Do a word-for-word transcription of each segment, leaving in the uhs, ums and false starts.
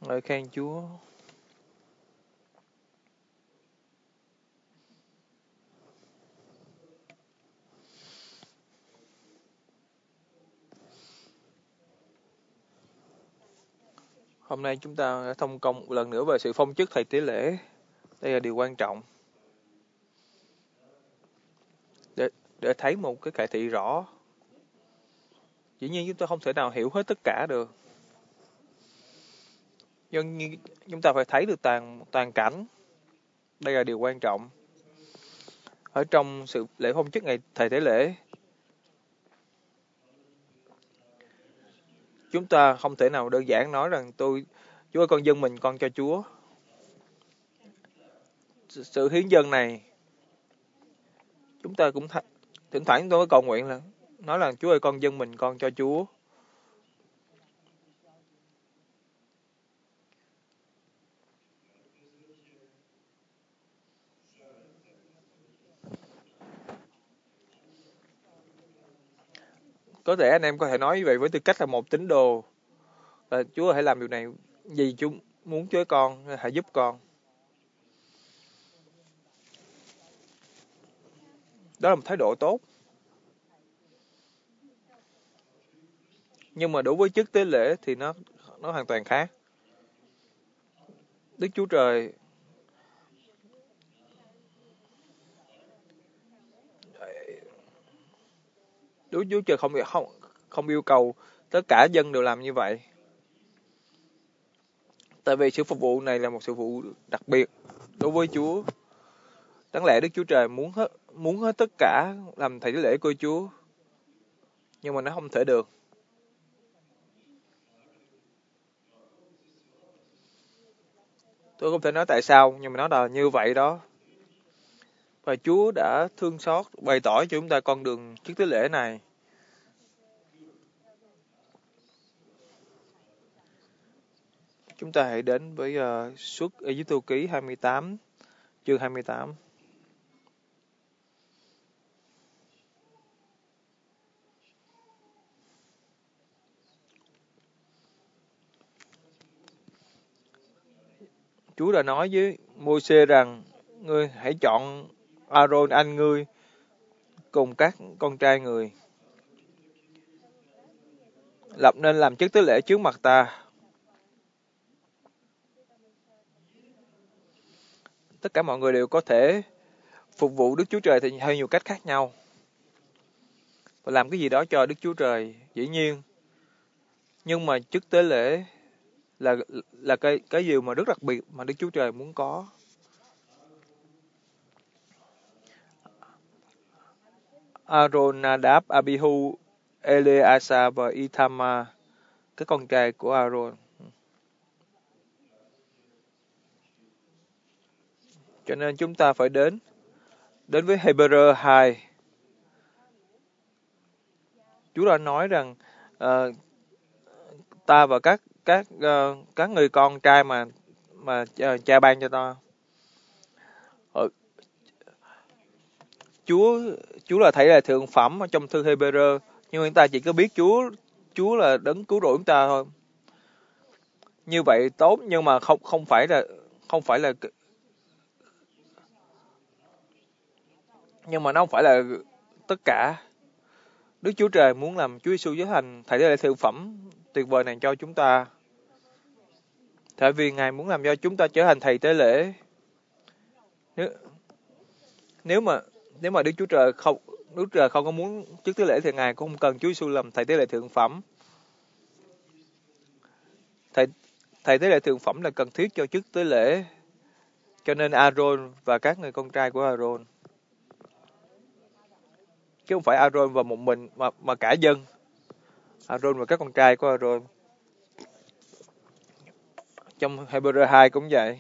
Ngợi khen Chúa. Hôm nay chúng ta đã thông công một lần nữa về sự phong chức thầy tế lễ. Đây là điều quan trọng. Để, để thấy một cái cải thị rõ. Dĩ nhiên chúng ta không thể nào hiểu hết tất cả được. Nhưng chúng ta phải thấy được toàn, toàn cảnh. Đây là điều quan trọng. Ở trong sự lễ phong chức ngày thầy tế lễ, chúng ta không thể nào đơn giản nói rằng tôi, Chúa ơi con dân mình con cho Chúa. Sự hiến dân này, chúng ta cũng th- thỉnh thoảng chúng tôi cầu nguyện là nói là Chúa ơi con dân mình con cho Chúa. Có thể anh em có thể nói như vậy với tư cách là một tín đồ, là Chúa hãy làm điều này vì Chúa muốn Chúa con, hãy giúp con. Đó là một thái độ tốt. Nhưng mà đối với chức tế lễ thì nó nó hoàn toàn khác. Đức Chúa Trời Đức Chúa Trời không không không yêu cầu tất cả dân đều làm như vậy. Tại vì sự phục vụ này là một sự phục vụ đặc biệt đối với Chúa. Đáng lẽ Đức Chúa Trời muốn hết muốn hết tất cả làm thầy tế lễ của Chúa, nhưng mà nó không thể được. Tôi không thể nói tại sao, nhưng mà nó là như vậy đó. Và Chúa đã thương xót bày tỏ cho chúng ta con đường chức tế lễ này. Chúng ta hãy đến với uh, Xuất Ê-díp-tô ký hai mươi tám, chương hai mươi tám. Chúa đã nói với Môi-se rằng, ngươi hãy chọn A-rôn anh ngươi cùng các con trai người, lập nên làm chức tế lễ trước mặt ta. Tất cả mọi người đều có thể phục vụ Đức Chúa Trời thì theo nhiều cách khác nhau. Và làm cái gì đó cho Đức Chúa Trời, dĩ nhiên. Nhưng mà chức tế lễ là là cái cái điều mà rất đặc biệt mà Đức Chúa Trời muốn có. Aaron, Nadab, Abihu, Eleasa và Ithama, các con trai của Aaron. Cho nên chúng ta phải đến đến với Hebrew hai. Chúa đã nói rằng uh, ta và các các uh, các người con trai mà mà uh, cha ban cho ta. Uh, Chúa Chúa là thầy là thượng phẩm ở trong thư Hebrew, nhưng mà chúng ta chỉ có biết Chúa Chúa là đấng cứu rỗi chúng ta thôi. Như vậy tốt, nhưng mà không không phải là không phải là nhưng mà nó không phải là tất cả. Đức Chúa Trời muốn làm Chúa Giêsu trở thành thầy tế lễ thượng phẩm tuyệt vời này cho chúng ta. Tại vì Ngài muốn làm cho chúng ta trở thành thầy tế lễ. Nếu nếu mà nếu mà Đức Chúa Trời không Đức Chúa Trời không có muốn chức tế lễ thì Ngài cũng không cần Chúa Giêsu làm thầy tế lễ thượng phẩm. Thầy thầy tế lễ thượng phẩm là cần thiết cho chức tế lễ. Cho nên Aaron và các người con trai của Aaron, chứ không phải Aaron và một mình mà mà cả dân. Aaron và các con trai của Aaron. Trong Hebrew hai cũng vậy.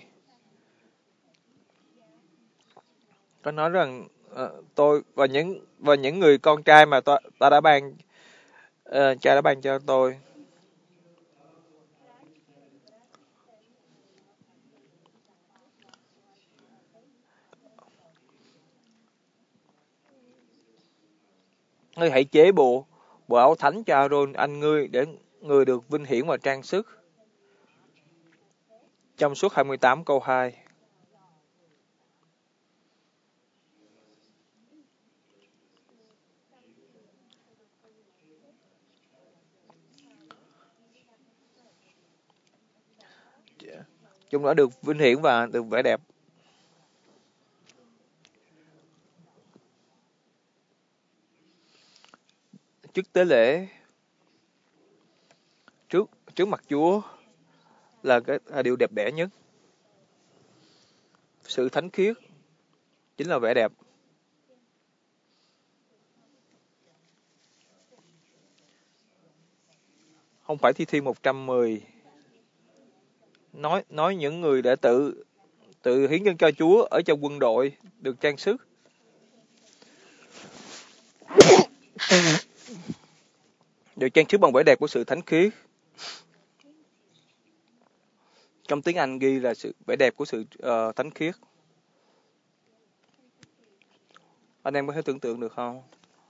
Có nói rằng uh, tôi và những và những người con trai mà ta, ta đã ban uh, cha đã ban cho tôi. Ngươi hãy chế bộ bộ áo thánh cho Aaron anh ngươi, để người được vinh hiển và trang sức. Trong suốt hai mươi tám câu hai. Chúng đã được vinh hiển và được vẻ đẹp. Trước tế lễ, trước trước mặt Chúa là cái là điều đẹp đẽ nhất. Sự thánh khiết chính là vẻ đẹp. Không phải Thi Thiên một trăm mười nói nói những người đã tự tự hiến dâng cho Chúa ở trong quân đội được trang sức. Được trang sức bằng vẻ đẹp của sự thánh khiết. Trong tiếng Anh ghi là sự vẻ đẹp của sự uh, thánh khiết. Anh em có thể tưởng tượng được không?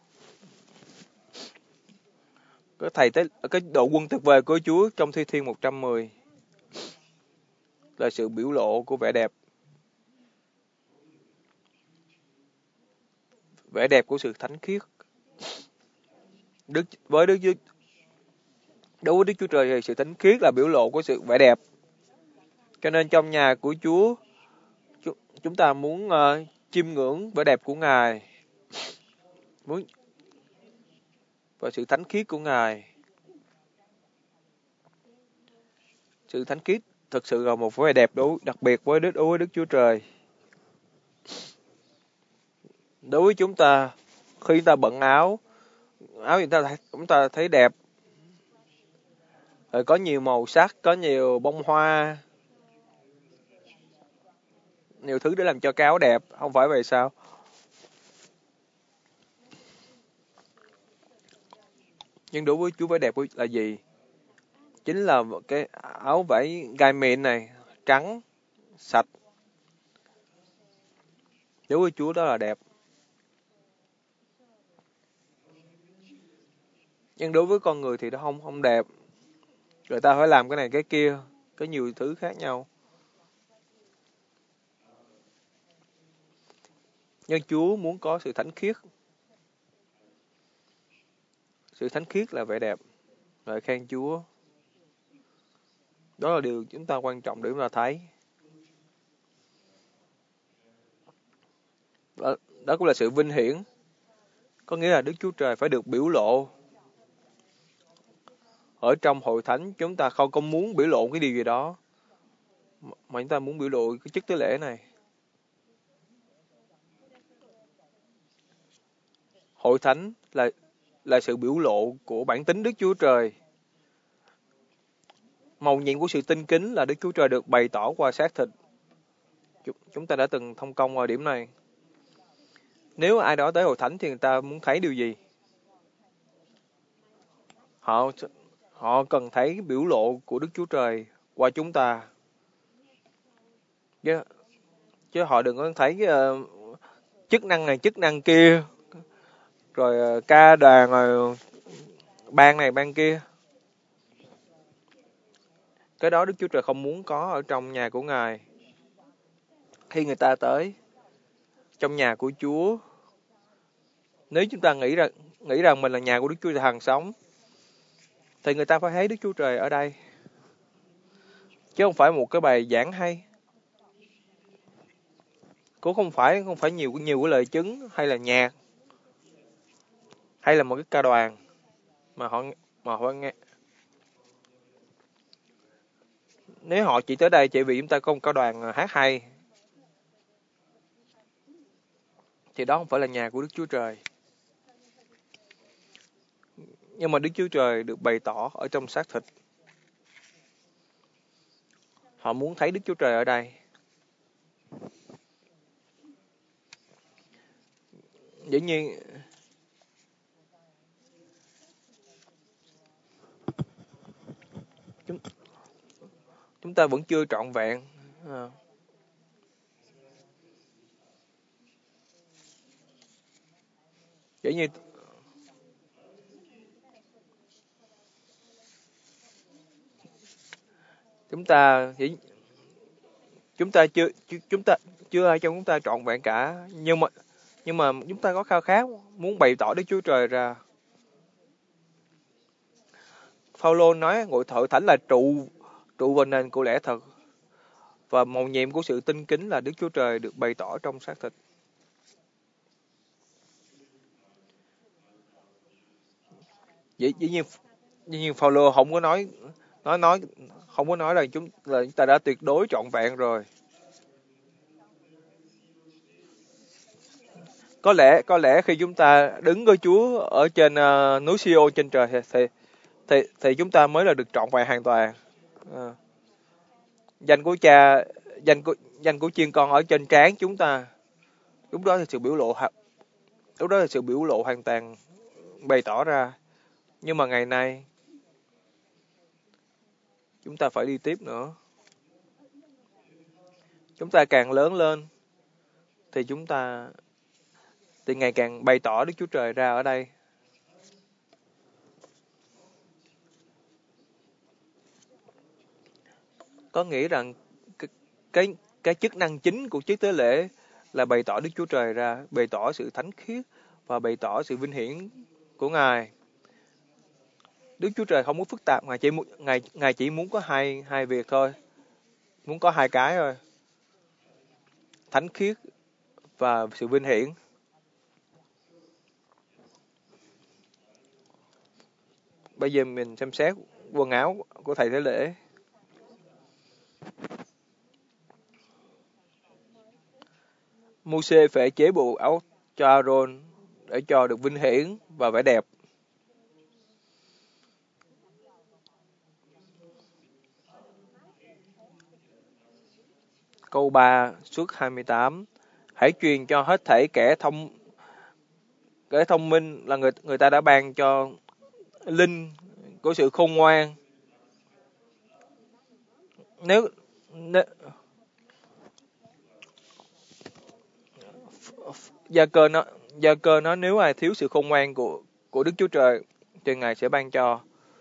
Cái thầy tới cái đội quân tuyệt vời của Chúa trong Thi Thiên một trăm mười là sự biểu lộ của vẻ đẹp. Vẻ đẹp của sự thánh khiết. Đức với Đức Chúa đối với Đức Chúa Trời thì sự thánh khiết là biểu lộ của sự vẻ đẹp. Cho nên trong nhà của Chúa chúng ta muốn uh, chiêm ngưỡng vẻ đẹp của Ngài, muốn và sự thánh khiết của Ngài. Sự thánh khiết thực sự là một vẻ đẹp đối đặc biệt với Đức đối với Đức Chúa Trời. Đối với chúng ta, khi chúng ta bận áo, áo chúng ta chúng ta thấy đẹp, rồi có nhiều màu sắc, có nhiều bông hoa, nhiều thứ để làm cho cái áo đẹp, không phải vậy sao? Nhưng đối với Chúa vẻ đẹp là gì? Chính là một cái áo vải gai mịn này, trắng, sạch. Đối với Chúa đó là đẹp. Nhưng đối với con người thì nó không không đẹp. Người ta phải làm cái này cái kia, có nhiều thứ khác nhau. Nhưng Chúa muốn có sự thánh khiết. Sự thánh khiết là vẻ đẹp. Lời khen Chúa. Đó là điều chúng ta quan trọng để chúng ta thấy. Đó, đó cũng là sự vinh hiển. Có nghĩa là Đức Chúa Trời phải được biểu lộ. Ở trong hội thánh chúng ta không có muốn biểu lộ cái điều gì đó. Mà chúng ta muốn biểu lộ cái chức tế lễ này. Hội thánh là là sự biểu lộ của bản tính Đức Chúa Trời. Mầu nhiệm của sự tinh kính là Đức Chúa Trời được bày tỏ qua xác thịt. Chúng ta đã từng thông công ở điểm này. Nếu ai đó tới hội thánh thì người ta muốn thấy điều gì? Họ họ cần thấy biểu lộ của Đức Chúa Trời qua chúng ta. Chứ, chứ họ đừng có thấy uh, chức năng này, chức năng kia, rồi uh, ca đoàn, rồi ban này, ban kia. Cái đó Đức Chúa Trời không muốn có ở trong nhà của Ngài. Khi người ta tới trong nhà của Chúa, nếu chúng ta nghĩ rằng nghĩ rằng mình là nhà của Đức Chúa Trời hằng sống, thì người ta phải thấy Đức Chúa Trời ở đây. Chứ không phải một cái bài giảng hay. Cũng không phải không phải nhiều nhiều cái lời chứng hay là nhạc hay là một cái ca đoàn mà họ mà họ nghe. Nếu họ chỉ tới đây chỉ vì chúng ta có một ca đoàn hát hay, thì đó không phải là nhà của Đức Chúa Trời. Nhưng mà Đức Chúa Trời được bày tỏ ở trong xác thịt. Họ muốn thấy Đức Chúa Trời ở đây. Dĩ nhiên chúng, chúng ta vẫn chưa trọn vẹn. À. Dĩ nhiên chúng ta dĩ, Chúng ta chưa chu- chúng ta chưa ai trong chúng ta trọn vẹn cả, nhưng mà nhưng mà chúng ta có khao khát muốn bày tỏ Đức Chúa Trời ra. Phaolô nói ngội hội thánh là trụ trụ và nền của lẽ thật, và mầu nhiệm của sự tinh kính là Đức Chúa Trời được bày tỏ trong xác thịt. Dĩ, dĩ nhiên dĩ nhiên Phaolô không có nói nói nói không có nói là chúng là chúng ta đã tuyệt đối trọn vẹn rồi. Có lẽ có lẽ khi chúng ta đứng với Chúa ở trên uh, núi Siô trên trời thì, thì thì thì chúng ta mới là được trọn vẹn hoàn toàn. Ờ. Danh của cha danh của danh của chiên con ở trên trán chúng ta, lúc đó là sự biểu lộ lúc đó là sự biểu lộ hoàn toàn bày tỏ ra. Nhưng mà ngày nay chúng ta phải đi tiếp nữa. Chúng ta càng lớn lên thì chúng ta thì ngày càng bày tỏ Đức Chúa Trời ra ở đây. Có nghĩa rằng cái cái, cái chức năng chính của chức tế lễ là bày tỏ Đức Chúa Trời ra, bày tỏ sự thánh khiết và bày tỏ sự vinh hiển của Ngài. Đức Chúa Trời không muốn phức tạp, Ngài chỉ muốn Ngài Ngài chỉ muốn có hai hai việc thôi, muốn có hai cái thôi: thánh khiết và sự vinh hiển. Bây giờ mình xem xét quần áo của thầy tế lễ. Môi-se phải chế bộ áo cho Aaron để cho được vinh hiển và vẻ đẹp. Câu ba suất hai mươi tám: Hãy truyền cho hết thảy kẻ thông kẻ thông minh là người người ta đã ban cho linh của sự khôn ngoan. Nếu, nếu Gia cơ nó Gia cơ nó nếu ai thiếu sự khôn ngoan của của Đức Chúa Trời thì Ngài sẽ ban cho.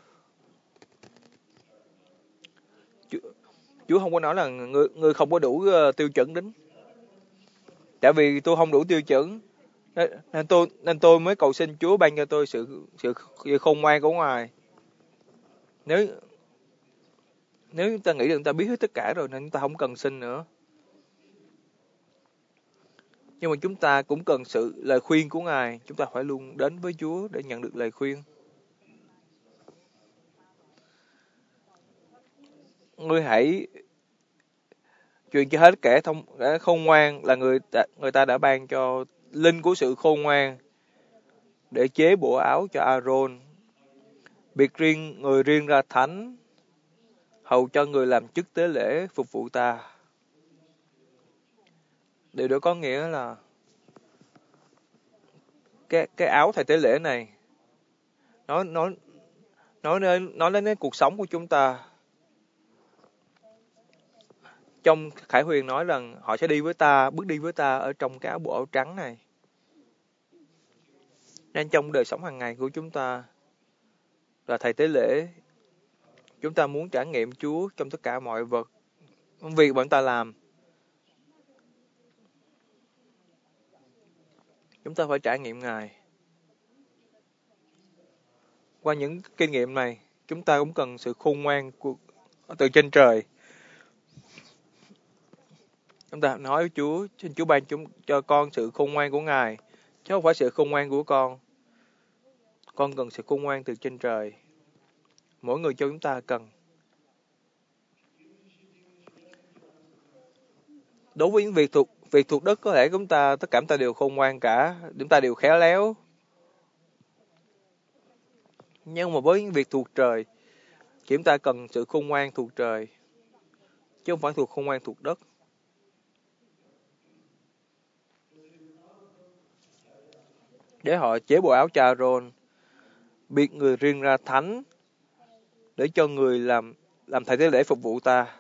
Chúa, Chúa không có nói là người, người không có đủ uh, tiêu chuẩn đến. Tại vì tôi không đủ tiêu chuẩn nên, nên tôi nên tôi mới cầu xin Chúa ban cho tôi sự sự, sự khôn ngoan của Ngài. Nếu nếu chúng ta nghĩ rằng chúng ta biết hết tất cả rồi nên chúng ta không cần xin nữa. Nhưng mà chúng ta cũng cần sự lời khuyên của Ngài. Chúng ta phải luôn đến với Chúa để nhận được lời khuyên. Ngươi hãy truyền cho hết kẻ thông kẻ khôn ngoan là người ta, người ta đã ban cho linh của sự khôn ngoan để chế bộ áo cho Aaron, biệt riêng người riêng ra thánh, hầu cho người làm chức tế lễ phục vụ ta. Điều đó có nghĩa là cái cái áo thầy tế lễ này nó nó nói đến nói đến cái cuộc sống của chúng ta. Trong Khải Huyền nói rằng họ sẽ đi với ta, bước đi với ta ở trong cái áo bộ áo trắng này. Nên trong đời sống hàng ngày của chúng ta là thầy tế lễ, chúng ta muốn trải nghiệm Chúa trong tất cả mọi vật, việc bọn ta làm. Chúng ta phải trải nghiệm Ngài. Qua những kinh nghiệm này, chúng ta cũng cần sự khôn ngoan của, từ trên trời. Chúng ta nói với Chúa, xin Chúa ban chúng cho con sự khôn ngoan của Ngài, chứ không phải sự khôn ngoan của con. Con cần sự khôn ngoan từ trên trời. Mỗi người cho chúng ta cần. Đối với những việc thuộc việc thuộc đất có thể chúng ta tất cả chúng ta đều khôn ngoan cả, chúng ta đều khéo léo. Nhưng mà với những việc thuộc trời, chúng ta cần sự khôn ngoan thuộc trời, chứ không phải thuộc khôn ngoan thuộc đất. Để họ chế bộ áo cho Aaron, biệt người riêng ra thánh, để cho người làm làm thầy tế lễ phục vụ ta.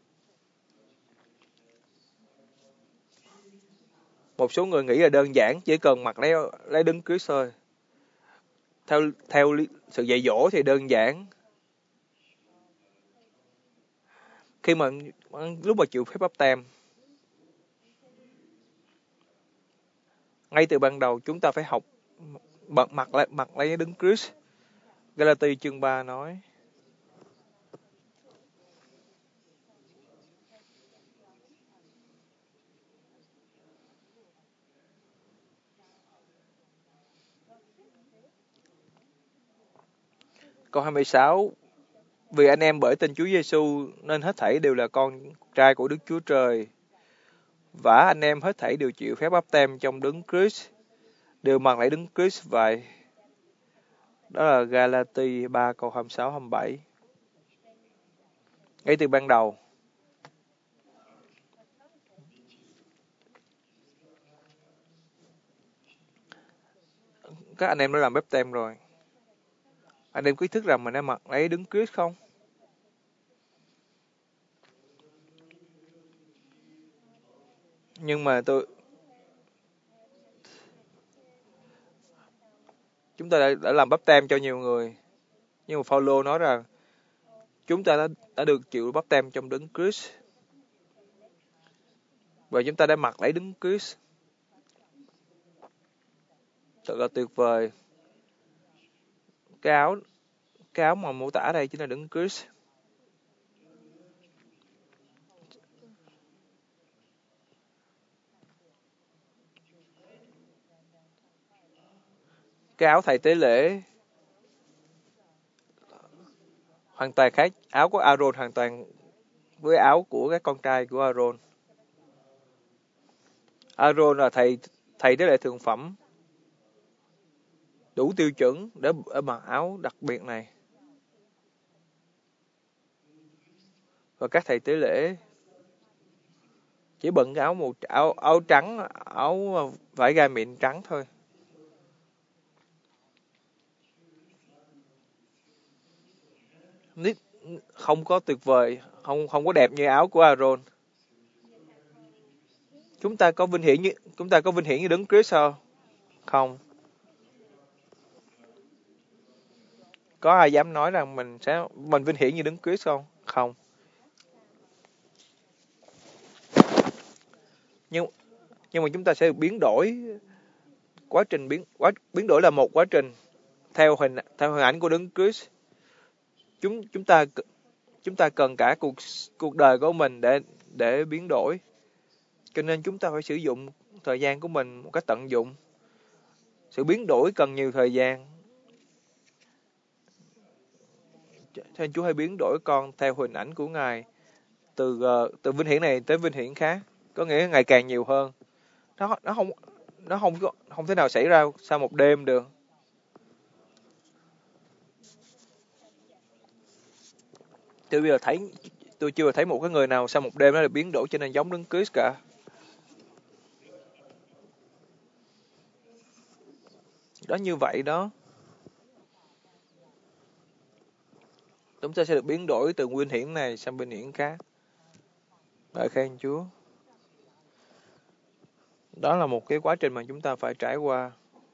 Một số người nghĩ là đơn giản, chỉ cần mặc lấy lấy đấng Christ thôi. Theo theo sự dạy dỗ thì đơn giản. Khi mà lúc mà chịu phép báp têm, ngay từ ban đầu chúng ta phải học bật mặt lại mặt lấy Đấng Christ. Galati chương ba nói. Câu hai mươi sáu, vì anh em bởi tin Chúa Giêsu nên hết thảy đều là con trai của Đức Chúa Trời. Và anh em hết thảy đều chịu phép báp têm trong Đấng Christ, đều mặc lại Đấng Christ vậy. Đó là Galati ba câu hai mươi sáu hai mươi bảy. Ngay từ ban đầu, các anh em đã làm báp têm rồi. Anh em có ý thức rằng mình đã mặc lấy Đấng Christ không? Nhưng mà tôi chúng ta đã, đã làm báp têm cho nhiều người. Nhưng mà Phaolô nói rằng chúng ta đã, đã được chịu báp têm trong Đấng Christ. Và chúng ta đã mặc lấy Đấng Christ. Thật là tuyệt vời. Cái áo, cái áo mà mô tả đây chính là Đấng Christ. Cái áo thầy tế lễ hoàn toàn khác. Áo của Aaron hoàn toàn với áo của các con trai của Aaron. Aaron là thầy thầy tế lễ thượng phẩm, đủ tiêu chuẩn để mặc áo đặc biệt này. Và các thầy tế lễ chỉ bận cái áo màu áo áo trắng, áo vải gai mịn trắng thôi. Không có tuyệt vời, không không có đẹp như áo của Aaron. Chúng ta có vinh hiển như chúng ta có vinh hiển như Đấng Christ sao? Không. Có ai dám nói rằng mình sẽ mình vinh hiển như Đấng Christ không? Không. Nhưng nhưng mà chúng ta sẽ được biến đổi. Quá trình biến quá biến đổi là một quá trình theo hình theo hình ảnh của Đấng Christ. Chúng chúng ta chúng ta cần cả cuộc cuộc đời của mình để để biến đổi. Cho nên chúng ta phải sử dụng thời gian của mình một cách tận dụng. Sự biến đổi cần nhiều thời gian. Cho nên Chúa hãy biến đổi con theo hình ảnh của Ngài, từ uh, từ vinh hiển này tới vinh hiển khác, có nghĩa ngày càng nhiều hơn. Nó nó không nó không có không thể nào xảy ra sau một đêm được. Tôi bây giờ thấy tôi chưa thấy một cái người nào sau một đêm nó được biến đổi cho nên giống Đấng Christ cả. Đó như vậy đó. Chúng ta sẽ được biến đổi từ vinh hiển này sang vinh hiển khác. Ngợi khen Chúa. Đó là một cái quá trình mà chúng ta phải trải qua.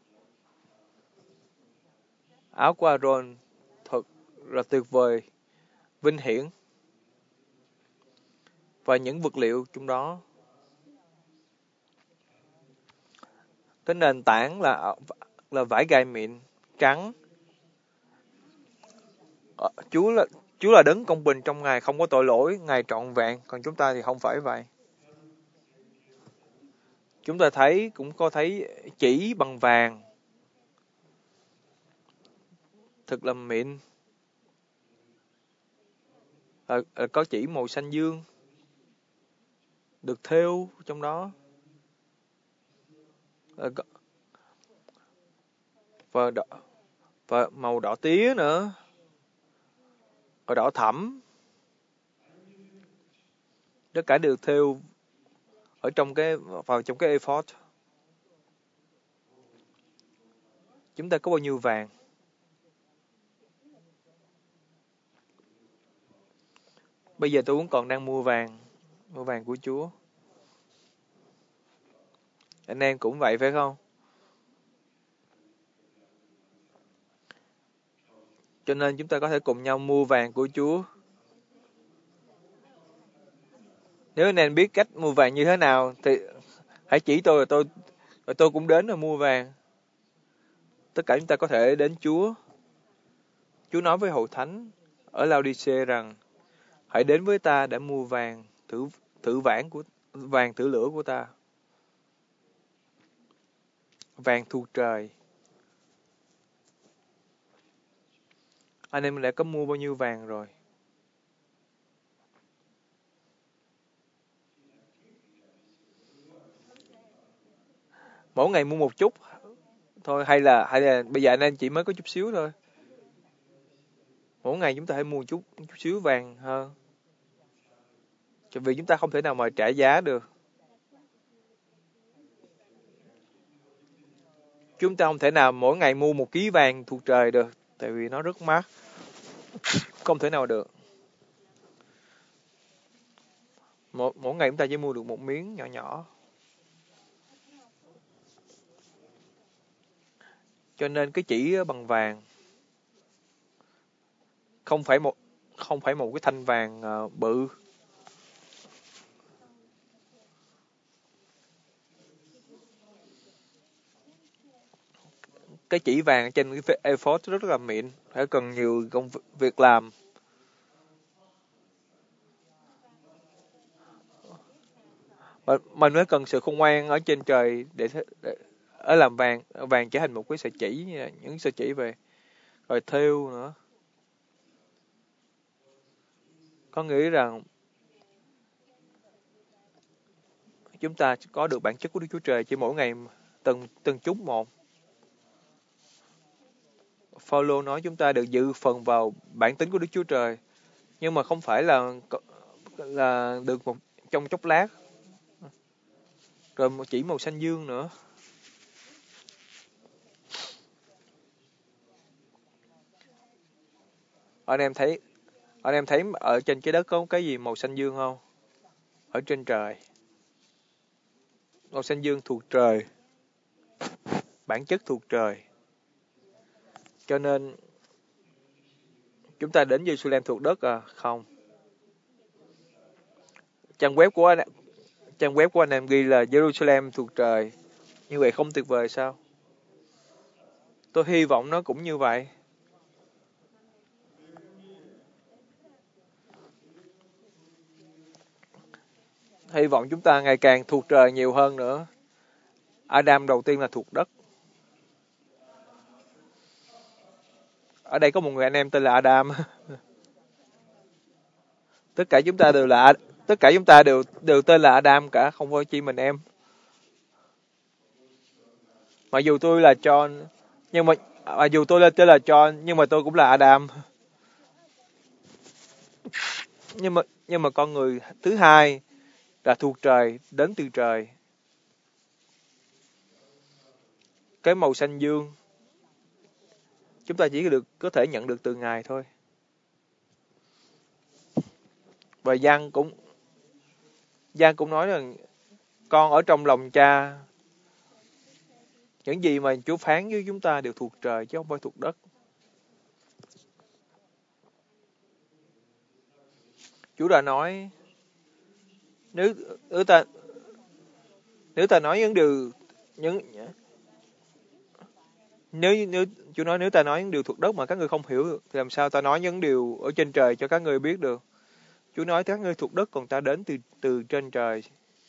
Áo của Aaron thật là tuyệt vời, vinh hiển. Và những vật liệu trong đó. Cái nền tảng là là vải gai mịn trắng. Chúa là Chúa là đấng công bình, trong Ngài không có tội lỗi, Ngài trọn vẹn, còn chúng ta thì không phải vậy. Chúng ta thấy cũng có thấy chỉ bằng vàng, thật là mịn. À, à, có chỉ màu xanh dương được thêu trong đó. À, và đỏ, và màu đỏ tía nữa, và đỏ thẫm. Tất cả đều thêu ở trong cái vào trong cái ephod. Chúng ta có bao nhiêu vàng? Bây giờ tôi cũng còn đang mua vàng, mua vàng của Chúa. Anh em cũng vậy phải không? Cho nên chúng ta có thể cùng nhau mua vàng của Chúa. Nếu anh em biết cách mua vàng như thế nào thì hãy chỉ tôi rồi tôi rồi tôi cũng đến rồi mua vàng. Tất cả chúng ta có thể đến Chúa. Chúa nói với hội thánh ở Laodice rằng hãy đến với ta để mua vàng thử thử vàng của vàng thử lửa của ta, vàng thuộc trời. Anh em đã có mua bao nhiêu vàng rồi? Mỗi ngày mua một chút thôi hay là hay là bây giờ anh em chỉ mới có chút xíu thôi? Mỗi ngày chúng ta hãy mua chút chút xíu vàng hơn. Tại vì chúng ta không thể nào mà trả giá được. Chúng ta không thể nào mỗi ngày mua một ký vàng thuộc trời được, tại vì nó rất mắc. Không thể nào được. Mỗi, mỗi ngày chúng ta chỉ mua được một miếng nhỏ nhỏ. Cho nên cái chỉ bằng vàng không phải một không phải một cái thanh vàng uh, bự. Cái chỉ vàng trên cái a bốn rất là mịn, phải cần nhiều công việc làm. Mà mình mới cần sự khôn ngoan ở trên trời để, để ở làm vàng vàng trở thành một cái sợi chỉ, những sợi chỉ về rồi thêu nữa. Có nghĩ rằng chúng ta có được bản chất của Đức Chúa Trời chỉ mỗi ngày từng từng chút một. Phaolô nói chúng ta được dự phần vào bản tính của Đức Chúa Trời, nhưng mà không phải là là được một trong chốc lát, rồi chỉ màu xanh dương nữa. Anh em thấy anh em thấy ở trên cái đất có cái gì màu xanh dương không? Ở trên trời, màu xanh dương thuộc trời, bản chất thuộc trời. Cho nên chúng ta đến Jerusalem thuộc đất à? Không. Trang web của anh, trang web của anh em ghi là Jerusalem thuộc trời. Như vậy không tuyệt vời sao? Tôi hy vọng nó cũng như vậy. Hy vọng chúng ta ngày càng thuộc trời nhiều hơn nữa. Adam đầu tiên là thuộc đất. Ở đây có một người anh em tên là Adam. Tất cả chúng ta đều là tất cả chúng ta đều đều tên là Adam cả, không phải chỉ mình em. Mặc dù tôi là John, nhưng mà mặc dù tôi là tên là John, nhưng mà tôi cũng là Adam. Nhưng mà nhưng mà con người thứ hai là thuộc trời, đến từ trời. Cái màu xanh dương chúng ta chỉ được có thể nhận được từ Ngài thôi. Và Giăng cũng Giăng cũng nói rằng con ở trong lòng Cha, những gì mà Chúa phán với chúng ta đều thuộc trời chứ không phải thuộc đất. Chúa đã nói nếu nếu ta nếu ta nói những điều những nếu nếu Chúa nói nếu ta nói những điều thuộc đất mà các ngươi không hiểu được, thì làm sao ta nói những điều ở trên trời cho các ngươi biết được? Chúa nói các ngươi thuộc đất, còn ta đến từ từ trên trời.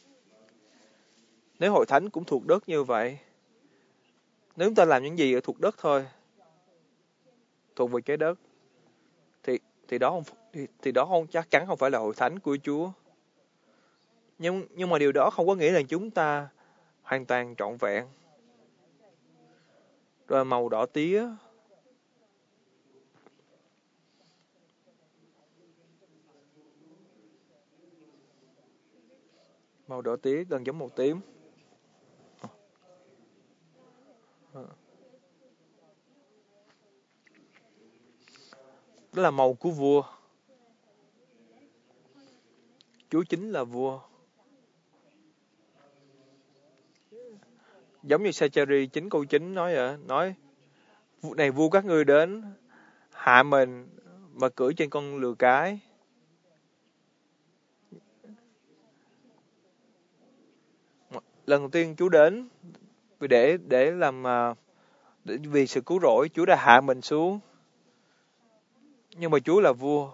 Nếu hội thánh cũng thuộc đất như vậy, nếu chúng ta làm những gì ở thuộc đất thôi, thuộc về cái đất, thì thì đó không thì, thì đó không chắc chắn không phải là hội thánh của Chúa. Nhưng nhưng mà điều đó không có nghĩa là chúng ta hoàn toàn trọn vẹn. Rồi màu đỏ tía, màu đỏ tía gần giống màu tím. Đó là màu của vua. Chúa chính là vua. Giống như Secheri chín câu chín nói vậy, nói này vua các ngươi đến hạ mình mà cưỡi trên con lừa cái. lần đầu tiên Chúa đến vì để để làm à, để, vì sự cứu rỗi, Chúa đã hạ mình xuống. Nhưng mà Chúa là vua.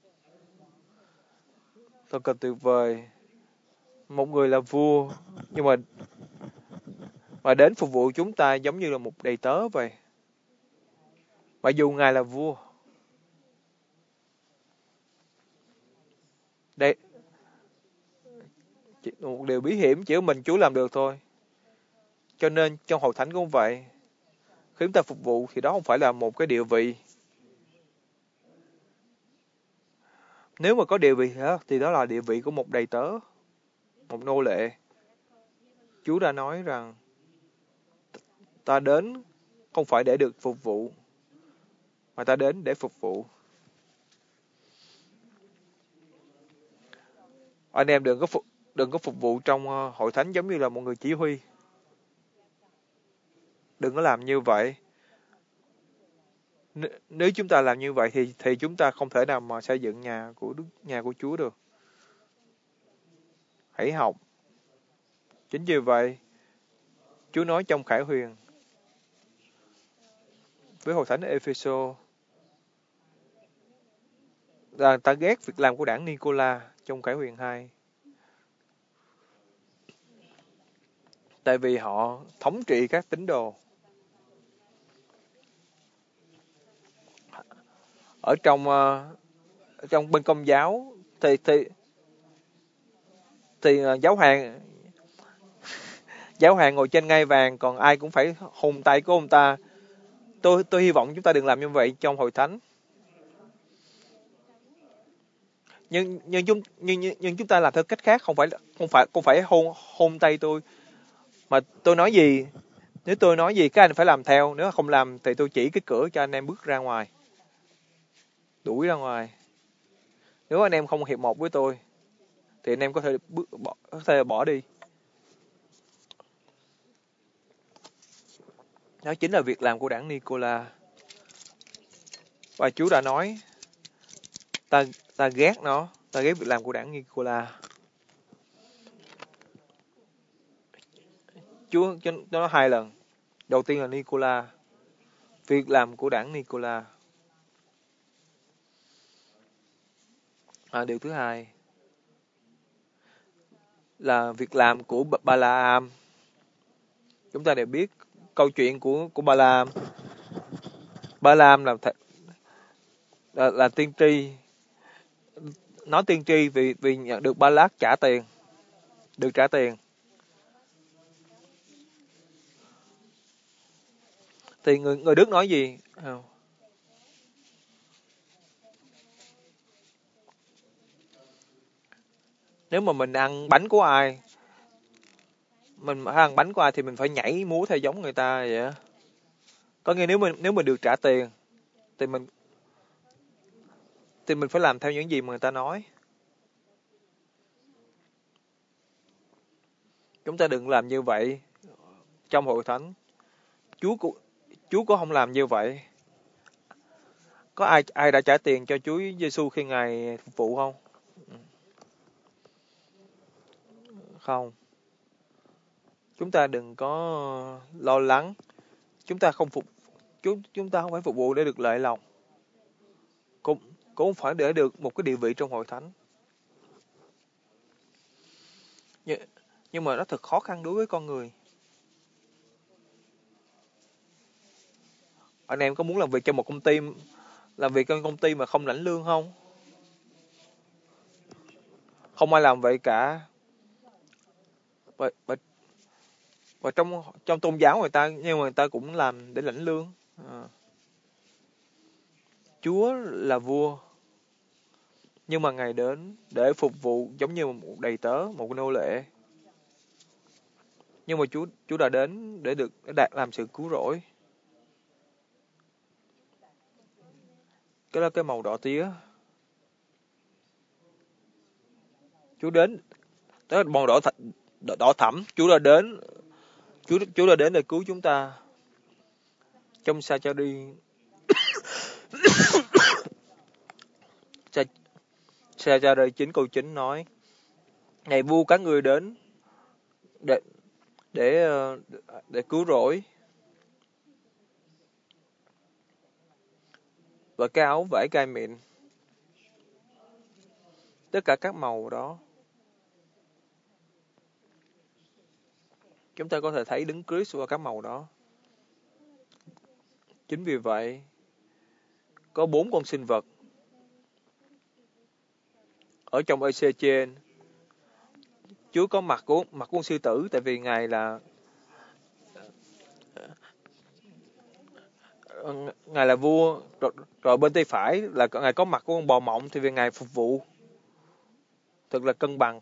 Thật là tuyệt vời. Một người là vua, nhưng mà mà đến phục vụ chúng ta giống như là một đầy tớ vậy. Mặc dù Ngài là vua. Đây, chỉ- một điều bí hiểm chỉ có mình Chúa làm được thôi. Cho nên trong hội thánh cũng vậy. Khi chúng ta phục vụ thì đó không phải là một cái địa vị. Nếu mà có địa vị đó, thì đó là địa vị của một đầy tớ, một nô lệ. Chúa đã nói rằng ta đến không phải để được phục vụ, mà ta đến để phục vụ. Anh em đừng có phục, đừng có phục vụ trong ờ, hội thánh giống như là một người chỉ huy. Đừng có làm như vậy. N- Nếu chúng ta làm như vậy thì thì chúng ta không thể nào mà xây dựng nhà của Đức, nhà của Chúa được. Hãy học. Chính vì vậy, Chúa nói trong Khải Huyền với hội thánh Epheso là ta ghét việc làm của đảng Nicola trong Khải Huyền hai. Tại vì họ thống trị các tín đồ. Ở trong ờ, ở trong bên Công giáo thì thì thì ờ, giáo hoàng giáo hoàng ngồi trên ngai vàng, còn ai cũng phải hùng tay của ông ta. Tôi tôi hy vọng chúng ta đừng làm như vậy trong hội thánh. Nhưng nhưng chúng nhưng, nhưng nhưng chúng ta làm theo cách khác, không phải không phải không phải hôn hôn tay tôi, mà tôi nói gì, nếu tôi nói gì các anh phải làm theo, nếu không làm thì tôi chỉ cái cửa cho anh em bước ra ngoài, đuổi ra ngoài. Nếu anh em không hiệp một với tôi thì anh em có thể bước bỏ, có thể bỏ đi. Đó chính là việc làm của đảng Nicola. Và Chúa đã nói ta ta ghét nó, ta ghét việc làm của đảng Nicola. Chúa cho nó hai lần. Đầu tiên là Nicola, việc làm của đảng Nicola. À, điều thứ hai là việc làm của Balaam. Chúng ta đều biết câu chuyện của của Balaam. Balaam là là, là tiên tri, nói tiên tri vì vì nhận được Ba-lát trả tiền, được trả tiền. Thì người người Đức nói gì? Không. Nếu mà mình ăn bánh của ai, mình ăn bánh của ai thì mình phải nhảy múa theo giống người ta vậy á. Có nghĩa nếu mình nếu mình được trả tiền thì mình thì mình phải làm theo những gì mà người ta nói. Chúng ta đừng làm như vậy trong hội thánh. Chúa cũng Chúa cũng không làm như vậy. Có ai ai đã trả tiền cho Chúa Giêsu khi Ngài phục vụ không? Không. Chúng ta đừng có lo lắng. Chúng ta không phục chúng chúng ta không phải phục vụ để được lợi lòng. Cũng cũng không phải để được một cái địa vị trong hội thánh. Nhưng, nhưng mà nó thật khó khăn đối với con người. Anh em có muốn làm việc cho một công ty làm việc trong công ty mà không lãnh lương không? Không ai làm vậy cả. Và, và, và trong trong tôn giáo người ta, nhưng mà người ta cũng làm để lãnh lương. À. Chúa là vua, nhưng mà Ngài đến để phục vụ giống như một đầy tớ, một nô lệ. Nhưng mà Chúa Chúa đã đến để được để đạt làm sự cứu rỗi. Cái đó cái màu đỏ tía. Chúa đến, đó là màu đỏ, th- đỏ, đỏ thẫm. Chúa đã đến, Chúa Chúa đã đến để cứu chúng ta. Trong sa cha đi, sa, sa cha đi chín câu chín nói: Ngày vua các ngươi đến để để ờ, để cứu rỗi, và cái áo vải gai mịn, tất cả các màu đó chúng ta có thể thấy Đấng Christ qua các màu đó. Chính vì vậy, có bốn con sinh vật ở trong e xê trên. Chúa có mặt của mặt của con sư tử, tại vì ngài là ờ, ngài là vua. Rồi, rồi bên tay phải là ngài có mặt của con bò mộng, thì vì ngài phục vụ thật là cân bằng.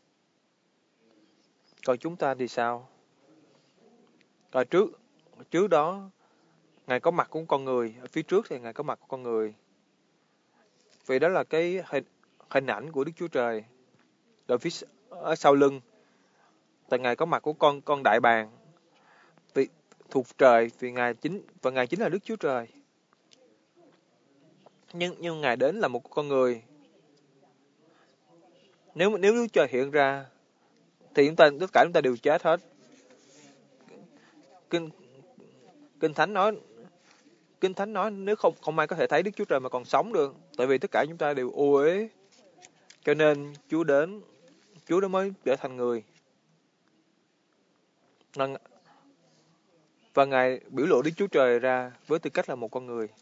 Còn chúng ta thì sao? Rồi trước trước đó ngài có mặt của con người, ở phía trước thì ngài có mặt của con người. Vì đó là cái hình, hình ảnh của Đức Chúa Trời. Rồi phía s- ở sau lưng, tại ngài có mặt của con con đại bàng, vì thuộc trời, vì ngài chính và ngài chính là Đức Chúa Trời. Nhưng nhưng ngài đến là một con người. Nếu nếu Đức Chúa Trời hiện ra thì chúng ta tất cả chúng ta đều chết hết. Kinh Kinh Thánh nói Kinh Thánh nói nếu không không ai có thể thấy Đức Chúa Trời mà còn sống được, tại vì tất cả chúng ta đều ô uế. Cho nên Chúa đến, Chúa đó mới trở thành người. Và và ngài biểu lộ Đức Chúa Trời ra với tư cách là một con người.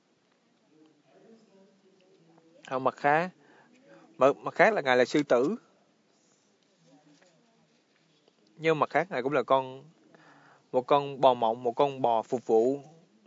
Hoặc mặt khác, mặt, mặt khác là ngài là sư tử, nhưng mặt khác ngài cũng là con một con bò mộng, một con bò phục vụ.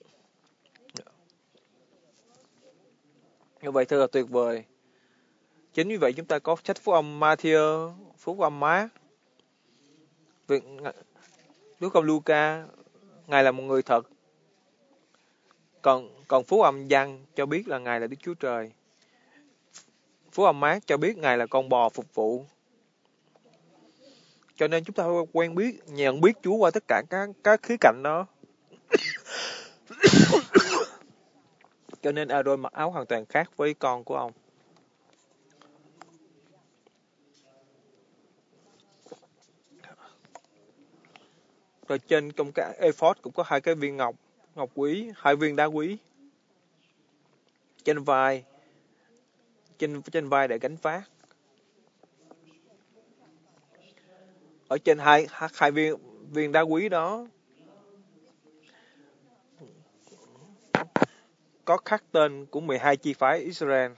Như vậy thật là tuyệt vời. Chính vì vậy chúng ta có sách Phúc âm Matthew, Phúc âm Mát, việc Đức ông Luca, ngài là một người thật. Còn còn Phúc âm Giăng cho biết là ngài là Đức Chúa Trời. Phúc âm Mát cho biết ngài là con bò phục vụ. Cho nên chúng ta phải quen biết, nhận biết Chúa qua tất cả các các khía cạnh đó. Cho nên Aaron mặc áo hoàn toàn khác với con của ông. Rồi trên trong cái ephod cũng có hai cái viên ngọc, ngọc quý, hai viên đá quý. Trên vai, trên trên vai để gánh vác. Ở trên hai hai viên viên đá quý đó có khắc tên của mười hai chi phái Israel,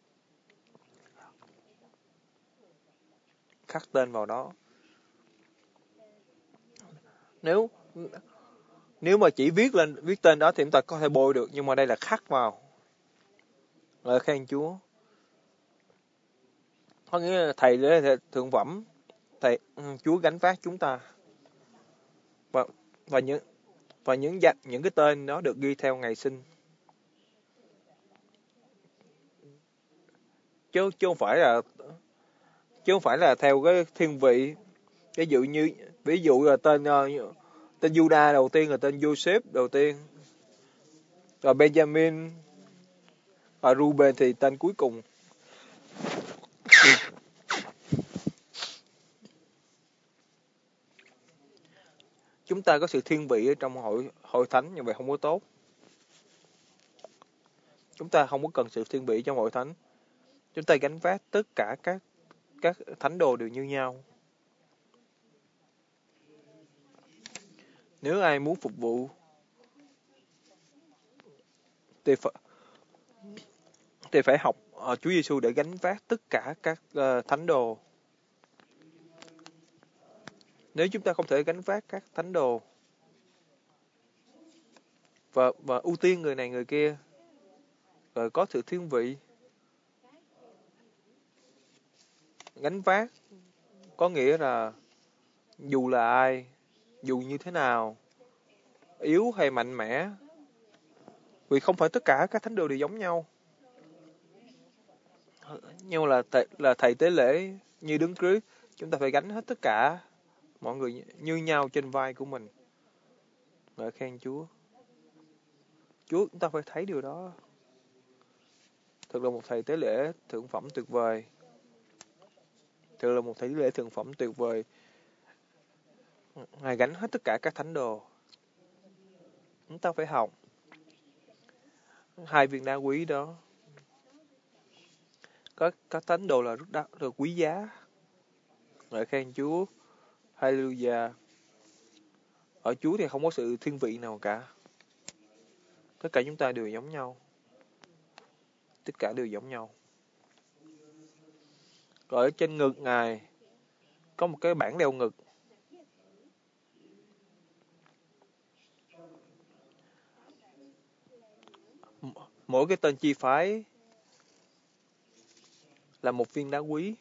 khắc tên vào đó. Nếu nếu mà chỉ viết lên viết tên đó thì chúng ta có thể bôi được, nhưng mà đây là khắc vào. Lời khen Chúa. Có nghĩa là thầy lễ thượng phẩm, thầy Chúa gánh vác chúng ta. Và và những và những những cái tên đó được ghi theo ngày sinh. Chứ chứ không phải là chứ không phải là theo cái thiên vị. Ví dụ như ví dụ là tên uh, tên Judah đầu tiên là tên Joseph đầu tiên. Rồi Benjamin và Ruben thì tên cuối cùng. Chúng ta có sự thiên vị ở trong hội hội thánh, như vậy không có tốt. Chúng ta không có cần sự thiên vị trong hội thánh. Chúng ta gánh vác tất cả các các thánh đồ đều như nhau. Nếu ai muốn phục vụ thì phải, thì phải học uh, Chúa Giêsu để gánh vác tất cả các uh, thánh đồ. Nếu chúng ta không thể gánh vác các thánh đồ và và ưu tiên người này người kia, rồi có sự thiên vị, gánh vác có nghĩa là dù là ai, dù như thế nào, yếu hay mạnh mẽ, vì không phải tất cả các thánh đồ đều giống nhau. Nhưng là thầy, là thầy tế lễ như đứng trước, chúng ta phải gánh hết tất cả mọi người như nhau trên vai của mình. Ngợi khen Chúa. Chúa chúng ta phải thấy điều đó. Thật là một thầy tế lễ thượng phẩm tuyệt vời. Thật là một thầy tế lễ thượng phẩm tuyệt vời. Ngài gánh hết tất cả các thánh đồ. Chúng ta phải học hai viên đá quý đó. Các các thánh đồ là rất đắt, rất quý giá. Ngợi khen Chúa. Hallelujah. Ở Chúa thì không có sự thiên vị nào cả. Tất cả chúng ta đều giống nhau. Tất cả đều giống nhau. Rồi ở trên ngực Ngài có một cái bảng đeo ngực. Mỗi cái tên chi phái là một viên đá quý.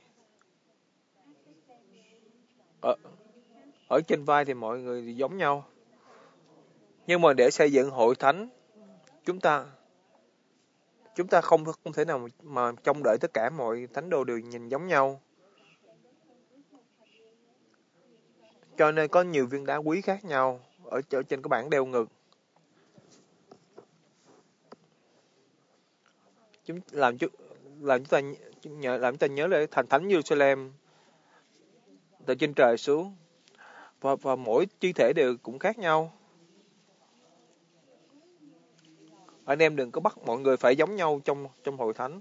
Ở, ở trên vai thì mọi người giống nhau. Nhưng mà để xây dựng hội thánh, chúng ta chúng ta không không thể nào mà trông đợi tất cả mọi thánh đồ đều nhìn giống nhau. Cho nên có nhiều viên đá quý khác nhau ở, ở trên cái bảng đeo ngực. Chúng làm chúng làm chúng ta nhớ làm chúng ta nhớ lại thành thánh Jerusalem từ trên trời xuống, và, và mỗi chi thể đều cũng khác nhau. Anh em đừng có bắt mọi người phải giống nhau trong trong hội thánh.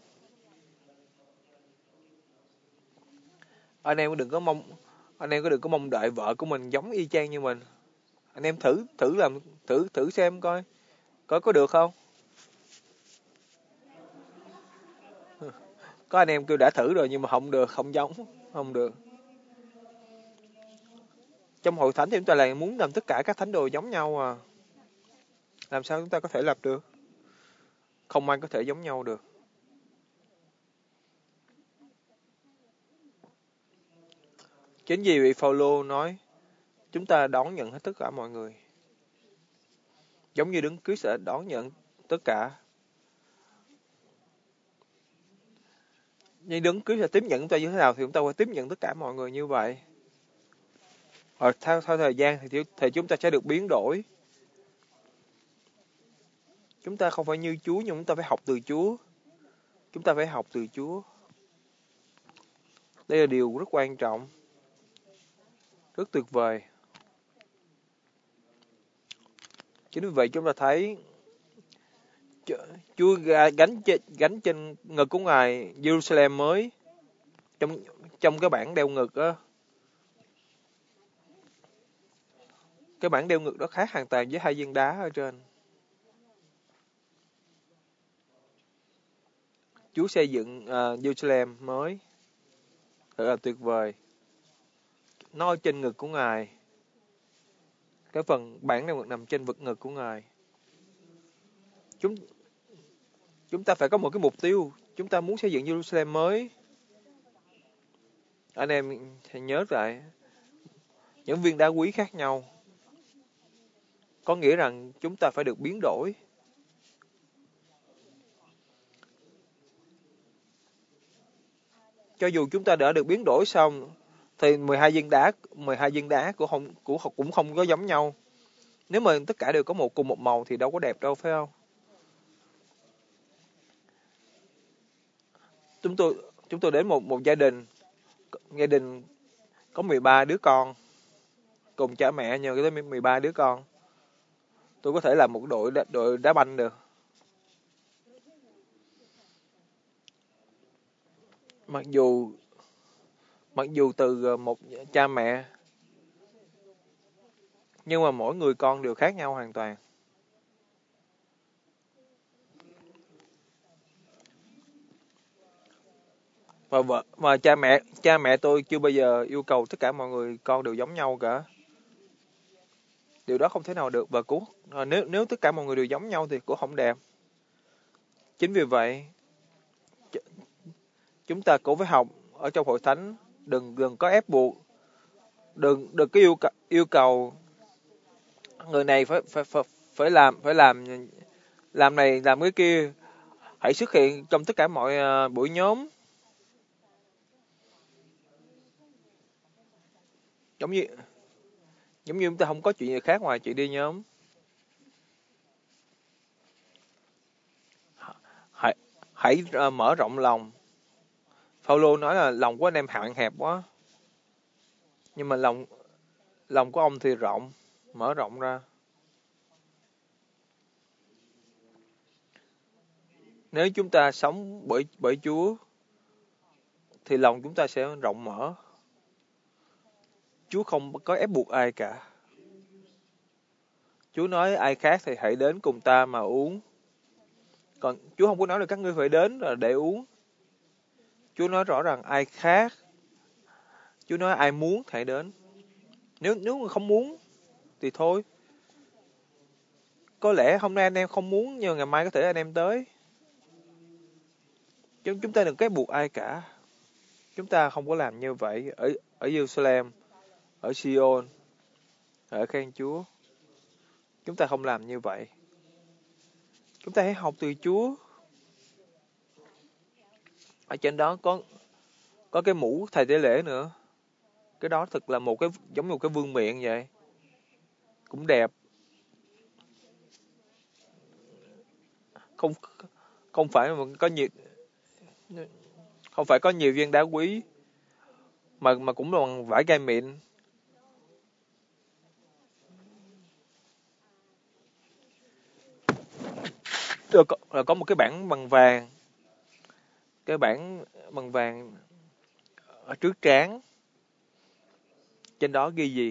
Anh em đừng có mong anh em có đừng có mong đợi vợ của mình giống y chang như mình. Anh em thử thử làm thử thử xem coi coi có được không. Có anh em kêu đã thử rồi nhưng mà không được, không giống, không được. Trong hội thánh thì chúng ta lại muốn làm tất cả các thánh đồ giống nhau à. Làm sao chúng ta có thể làm được? Không ai có thể giống nhau được. Chính vì vị Phaolô nói chúng ta đón nhận hết tất cả mọi người. Giống như Đấng Christ đã đón nhận tất cả. Nhưng Đấng Christ là tiếp nhận chúng ta như thế nào thì chúng ta phải tiếp nhận tất cả mọi người như vậy. Rồi theo, theo thời gian thì, thì chúng ta sẽ được biến đổi. Chúng ta không phải như Chúa nhưng chúng ta phải học từ Chúa. Chúng ta phải học từ Chúa. Đây là điều rất quan trọng. Rất tuyệt vời. Chính vì vậy chúng ta thấy Chúa gánh trên, gánh trên ngực của Ngài Jerusalem mới. Trong, trong cái bảng đeo ngực á. Cái bảng đeo ngực đó khác hoàn toàn với hai viên đá ở trên. Chúa xây dựng uh, Jerusalem mới. Thật là tuyệt vời. Nó ở trên ngực của Ngài. Cái phần bảng đeo ngực nằm trên vực ngực của Ngài. Chúng chúng ta phải có một cái mục tiêu. Chúng ta muốn xây dựng Jerusalem mới. Anh em hãy nhớ lại. Những viên đá quý khác nhau. Có nghĩa rằng chúng ta phải được biến đổi. Cho dù chúng ta đã được biến đổi xong, thì mười hai viên đá, mười hai viên đá cũng không, cũng, cũng không có giống nhau. Nếu mà tất cả đều có một cùng một màu thì đâu có đẹp đâu, phải không? Chúng tôi chúng tôi đến một một gia đình, gia đình có mười ba đứa con, cùng cha mẹ nhờ tới mười ba đứa con. Tôi có thể làm một đội đội đá banh được. Mặc dù mặc dù từ một cha mẹ, nhưng mà mỗi người con đều khác nhau hoàn toàn. Và vợ và cha mẹ cha mẹ tôi chưa bao giờ yêu cầu tất cả mọi người con đều giống nhau cả. Điều đó không thể nào được, và cũng nếu nếu tất cả mọi người đều giống nhau thì cũng không đẹp. Chính vì vậy chúng ta cũng phải học ở trong hội thánh, đừng đừng có ép buộc, đừng đừng có yêu yêu cầu người này phải phải phải phải làm phải làm làm này làm cái kia, hãy xuất hiện trong tất cả mọi uh, buổi nhóm. Giống như giống như chúng ta không có chuyện gì khác ngoài chuyện đi nhóm. Hãy hãy uh, mở rộng lòng. Phaolô nói là lòng của anh em hạn hẹp quá, nhưng mà lòng Lòng của ông thì rộng, mở rộng ra. Nếu chúng ta sống bởi bởi Chúa thì lòng chúng ta sẽ rộng mở. Chúa không có ép buộc ai cả. Chúa nói ai khác thì hãy đến cùng ta mà uống. Còn Chúa không có nói là các ngươi phải đến là để uống. Chúa nói rõ ràng ai khác. Chúa nói ai muốn hãy đến. Nếu nếu mà không muốn thì thôi. Có lẽ hôm nay anh em không muốn nhưng ngày mai có thể anh em tới. Chúng chúng ta đừng ép buộc ai cả. Chúng ta không có làm như vậy ở ở Jerusalem, ở Sion, ở khen Chúa. Chúng ta không làm như vậy. Chúng ta hãy học từ Chúa. Ở trên đó có có cái mũ thầy tế lễ nữa. Cái đó thực là một cái giống như một cái vương miện vậy. Cũng đẹp. Không không phải mà có nhiều không phải có nhiều viên đá quý mà mà cũng bằng vải gai mịn. Rồi có, rồi có một cái bảng bằng vàng. Cái bảng bằng vàng ở trước trán. Trên đó ghi gì?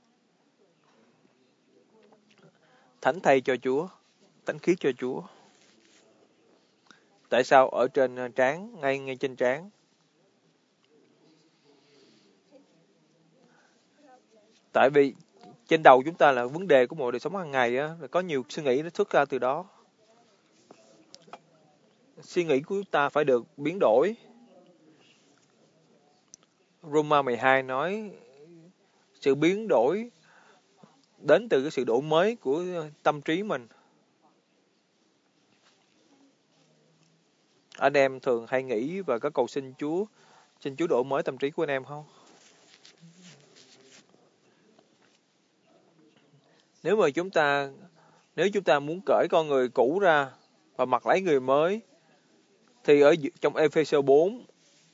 Thánh thay cho Chúa, thánh khiết cho Chúa. Tại sao ở trên trán, ngay ngay trên trán? Tại vì trên đầu chúng ta là vấn đề của mọi đời sống hàng ngày á, có nhiều suy nghĩ nó xuất ra từ đó. Suy nghĩ của chúng ta phải được biến đổi. Roma mười hai nói sự biến đổi đến từ cái sự đổi mới của tâm trí mình. Anh em thường hay nghĩ và có cầu xin Chúa, xin Chúa đổi mới tâm trí của anh em không? Nếu mà chúng ta nếu chúng ta muốn cởi con người cũ ra và mặc lấy người mới thì ở trong Ephesos bốn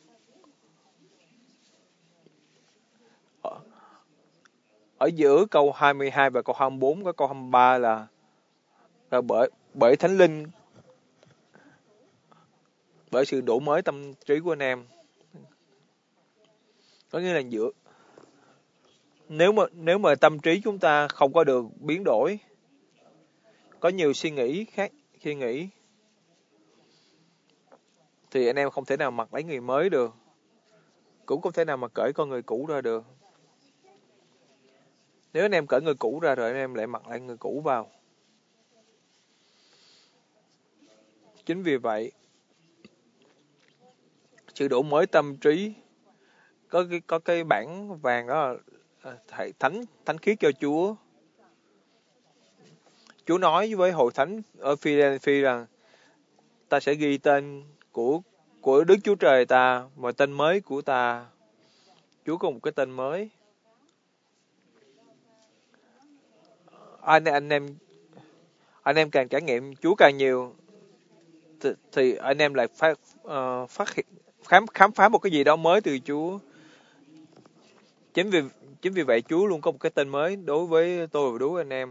ở, ở giữa câu hai mươi hai và câu hai mươi bốn có câu hai mươi ba là, là bởi bởi Thánh Linh, bởi sự đổi mới tâm trí của anh em. Có nghĩa là giữa nếu mà nếu mà tâm trí chúng ta không có được biến đổi, có nhiều suy nghĩ khác suy nghĩ thì anh em không thể nào mặc lấy người mới được, cũng không thể nào mà cởi con người cũ ra được. Nếu anh em cởi người cũ ra rồi anh em lại mặc lại người cũ vào. Chính vì vậy sự đổi mới tâm trí có cái có cái bảng vàng đó là thầy thánh thánh khiết cho Chúa. Chúa nói với hội thánh ở Philadelphia rằng ta sẽ ghi tên của của Đức Chúa Trời ta và tên mới của ta. Chúa có một cái tên mới. Anh anh em anh em càng trải nghiệm Chúa càng nhiều thì, thì anh em lại phát uh, phát hiện khám khám phá một cái gì đó mới từ Chúa. Chính vì chính vì vậy Chúa luôn có một cái tên mới đối với tôi và đối với anh em.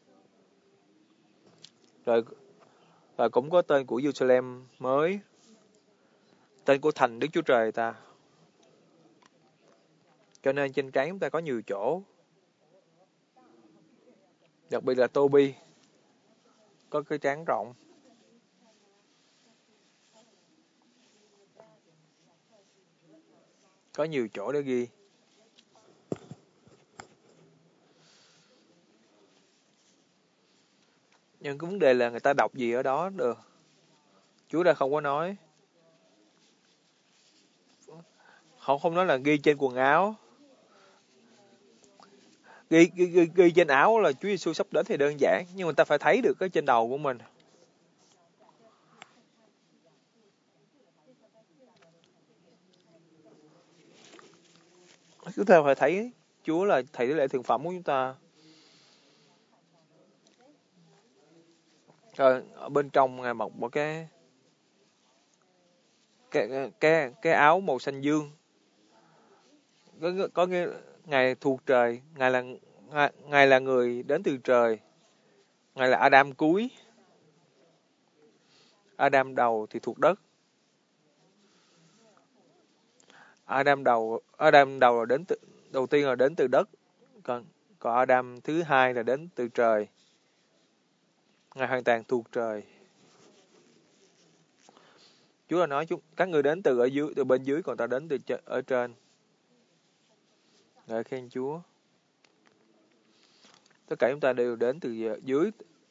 Rồi và cũng có tên của Jerusalem mới, tên của thành Đức Chúa Trời ta. Cho nên trên trán chúng ta có nhiều chỗ, đặc biệt là Toby có cái trán rộng. Có nhiều chỗ để ghi. Nhưng cái vấn đề là người ta đọc gì ở đó được. Chúa đã không có nói. Họ không nói là ghi trên quần áo. Ghi, ghi, ghi, ghi trên áo là Chúa Giêsu sắp đến thì đơn giản. Nhưng người ta phải thấy được cái trên đầu của mình. Chúng ta phải thấy Chúa là thầy tế lễ thượng phẩm của chúng ta. Rồi ở bên trong Ngài mặc một cái cái cái cái áo màu xanh dương. có, có nghĩa Ngài thuộc trời, Ngài là Ngài, Ngài là người đến từ trời, Ngài là Adam cuối, Adam đầu thì thuộc đất. Adam đầu Adam đầu là đến từ, đầu tiên là đến từ đất, còn còn Adam thứ hai là đến từ trời. Ngài hoàn toàn thuộc trời. Chúa là nói chúng các người đến từ ở dưới, từ bên dưới, còn ta đến từ ở trên. Ngợi khen Chúa. Tất cả chúng ta đều đến từ dưới,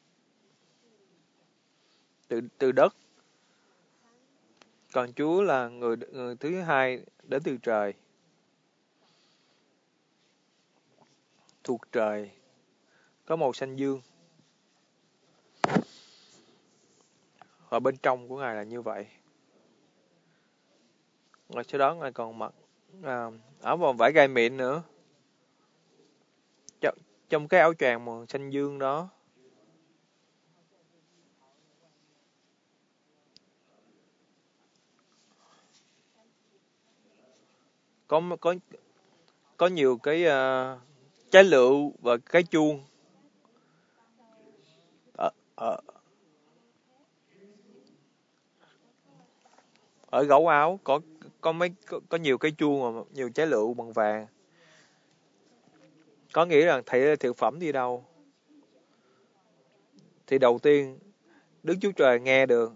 từ từ đất. Còn Chúa là người, người thứ hai đến từ trời, thuộc trời, có màu xanh dương. Ở bên trong của Ngài là như vậy. Rồi sau đó Ngài còn mặc à, áo vòng vải gai mịn nữa. Trong, trong cái áo choàng màu xanh dương đó, có có có nhiều cái uh, trái lựu và cái chuông ở, ở, ở gấu áo có có mấy có, có nhiều cái chuông và nhiều trái lựu bằng vàng. Có nghĩa rằng thầy thực phẩm đi đâu thì đầu tiên Đức Chúa Trời nghe được.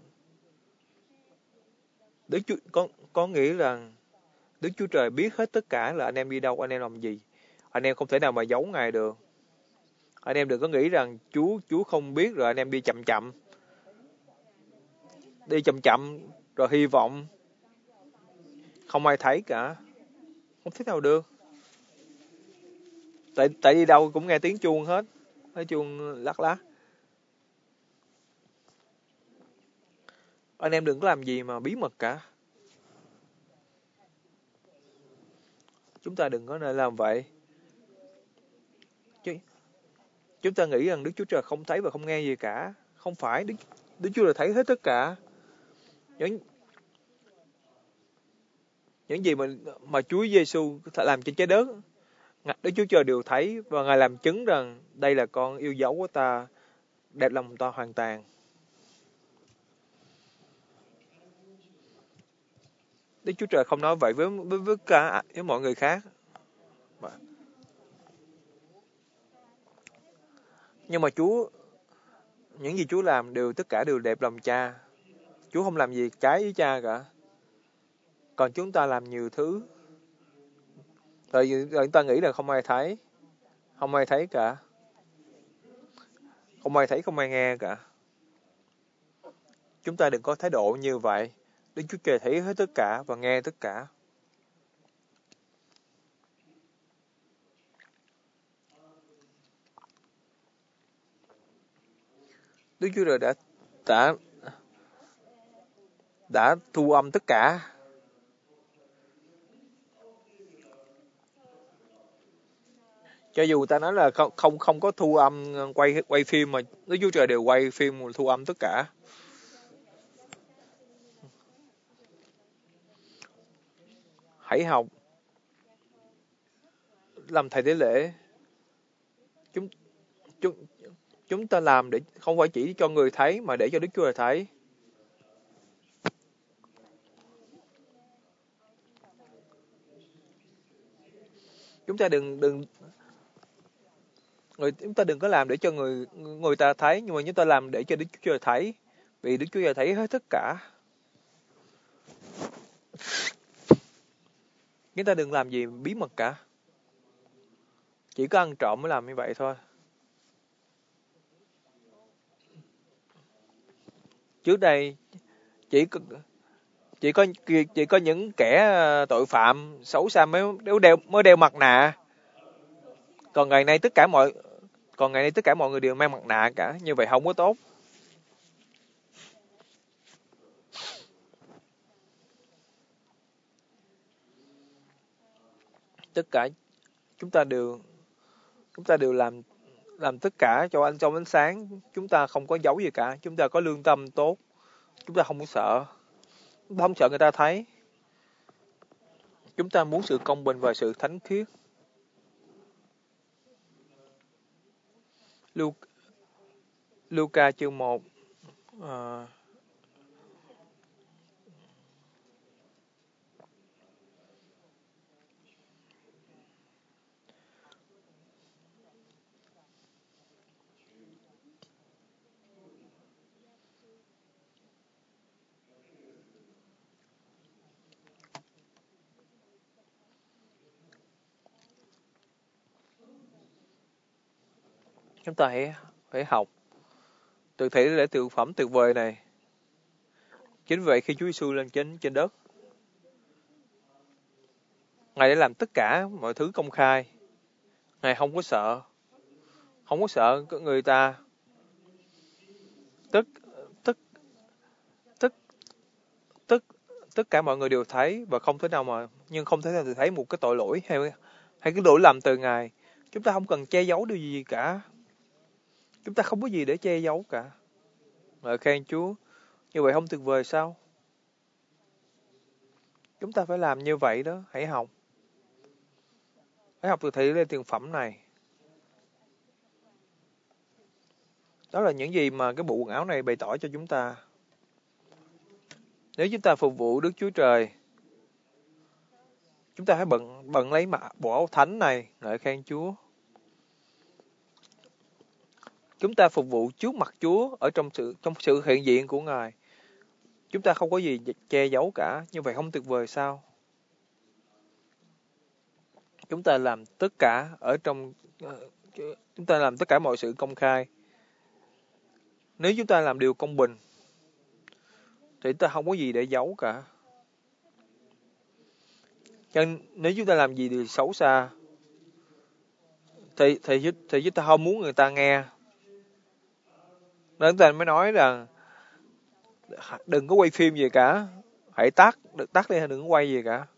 Đức Chúa có có nghĩa rằng Đức Chúa Trời biết hết tất cả là anh em đi đâu, anh em làm gì. Anh em không thể nào mà giấu Ngài được. Anh em đừng có nghĩ rằng Chúa Chúa không biết rồi anh em đi chậm chậm. Đi chậm chậm rồi hy vọng không ai thấy cả. Không thể nào được. Tại tại đi đâu cũng nghe tiếng chuông hết. Nói chuông lắc lá. Anh em đừng có làm gì mà bí mật cả. Chúng ta đừng có nên làm vậy. Chứ chúng ta nghĩ rằng Đức Chúa Trời không thấy và không nghe gì cả. Không phải, Đức, Đức Chúa Trời thấy hết tất cả. Những, những gì mà, mà Chúa Giêsu làm trên trái đất, Đức Chúa Trời đều thấy và Ngài làm chứng rằng đây là con yêu dấu của ta, đẹp lòng ta hoàn toàn. Đức Chúa Trời không nói vậy với với, với cả với mọi người khác. Nhưng mà Chúa, những gì Chúa làm đều tất cả đều đẹp lòng Cha. Chúa không làm gì trái với Cha cả. Còn chúng ta làm nhiều thứ. Rồi, rồi chúng ta nghĩ là không ai thấy. Không ai thấy cả. Không ai thấy, không ai nghe cả. Chúng ta đừng có thái độ như vậy. Đức Chúa Trời thấy hết tất cả và nghe tất cả. Đức Chúa Trời đã đã đã thu âm tất cả. Cho dù ta nói là không không không có thu âm quay quay phim mà Đức Chúa Trời đều quay phim thu âm tất cả. Hãy học làm thầy tế lễ. Chúng chúng chúng ta làm để không phải chỉ cho người thấy mà để cho Đức Chúa Trời thấy. Chúng ta đừng đừng người chúng ta đừng có làm để cho người người ta thấy, nhưng mà chúng ta làm để cho Đức Chúa Trời thấy, vì Đức Chúa Trời thấy hết tất cả. Chúng ta đừng làm gì bí mật cả. Chỉ có ăn trộm mới làm như vậy thôi. Trước đây chỉ có chỉ có chỉ có những kẻ tội phạm xấu xa mới đeo mới đeo mặt nạ. Còn ngày nay tất cả mọi còn ngày nay tất cả mọi người đều mang mặt nạ cả, như vậy không có tốt. Tất cả chúng ta đều chúng ta đều làm làm tất cả cho anh trong ánh sáng. Chúng ta không có giấu gì cả. Chúng ta có lương tâm tốt. Chúng ta không có sợ. Chúng ta không sợ người ta thấy. Chúng ta muốn sự công bình và sự thánh khiết. Lu- Luca chương một. À, chúng ta hãy phải học từ thể lễ tượng phẩm tuyệt vời này. Chính vậy khi Chúa Giêsu lên trên trên đất, Ngài đã làm tất cả mọi thứ công khai. Ngài không có sợ, không có sợ người ta. Tất tất tất tất tất cả mọi người đều thấy và không thể nào mà nhưng không thể nào thấy một cái tội lỗi hay hay cái lỗi lầm từ Ngài. Chúng ta không cần che giấu điều gì cả. Chúng ta không có gì để che giấu cả. Ngợi khen Chúa. Như vậy không tuyệt vời sao? Chúng ta phải làm như vậy đó. Hãy học. Hãy học từ thể lễ tiền phẩm này. Đó là những gì mà cái bộ quần áo này bày tỏ cho chúng ta. Nếu chúng ta phục vụ Đức Chúa Trời, chúng ta hãy bận bận lấy mặc bộ áo thánh này. Ngợi khen Chúa. Chúng ta phục vụ trước mặt Chúa ở trong sự trong sự hiện diện của Ngài. Chúng ta không có gì che giấu cả. Như vậy không tuyệt vời sao? Chúng ta làm tất cả ở trong chúng ta làm tất cả mọi sự công khai. Nếu chúng ta làm điều công bình thì chúng ta không có gì để giấu cả. Cho nên nếu chúng ta làm gì điều xấu xa thì thì thì chúng ta không muốn người ta nghe. Nên chúng ta mới nói rằng đừng có quay phim gì cả, hãy tắt, được tắt đi, đừng có quay gì cả.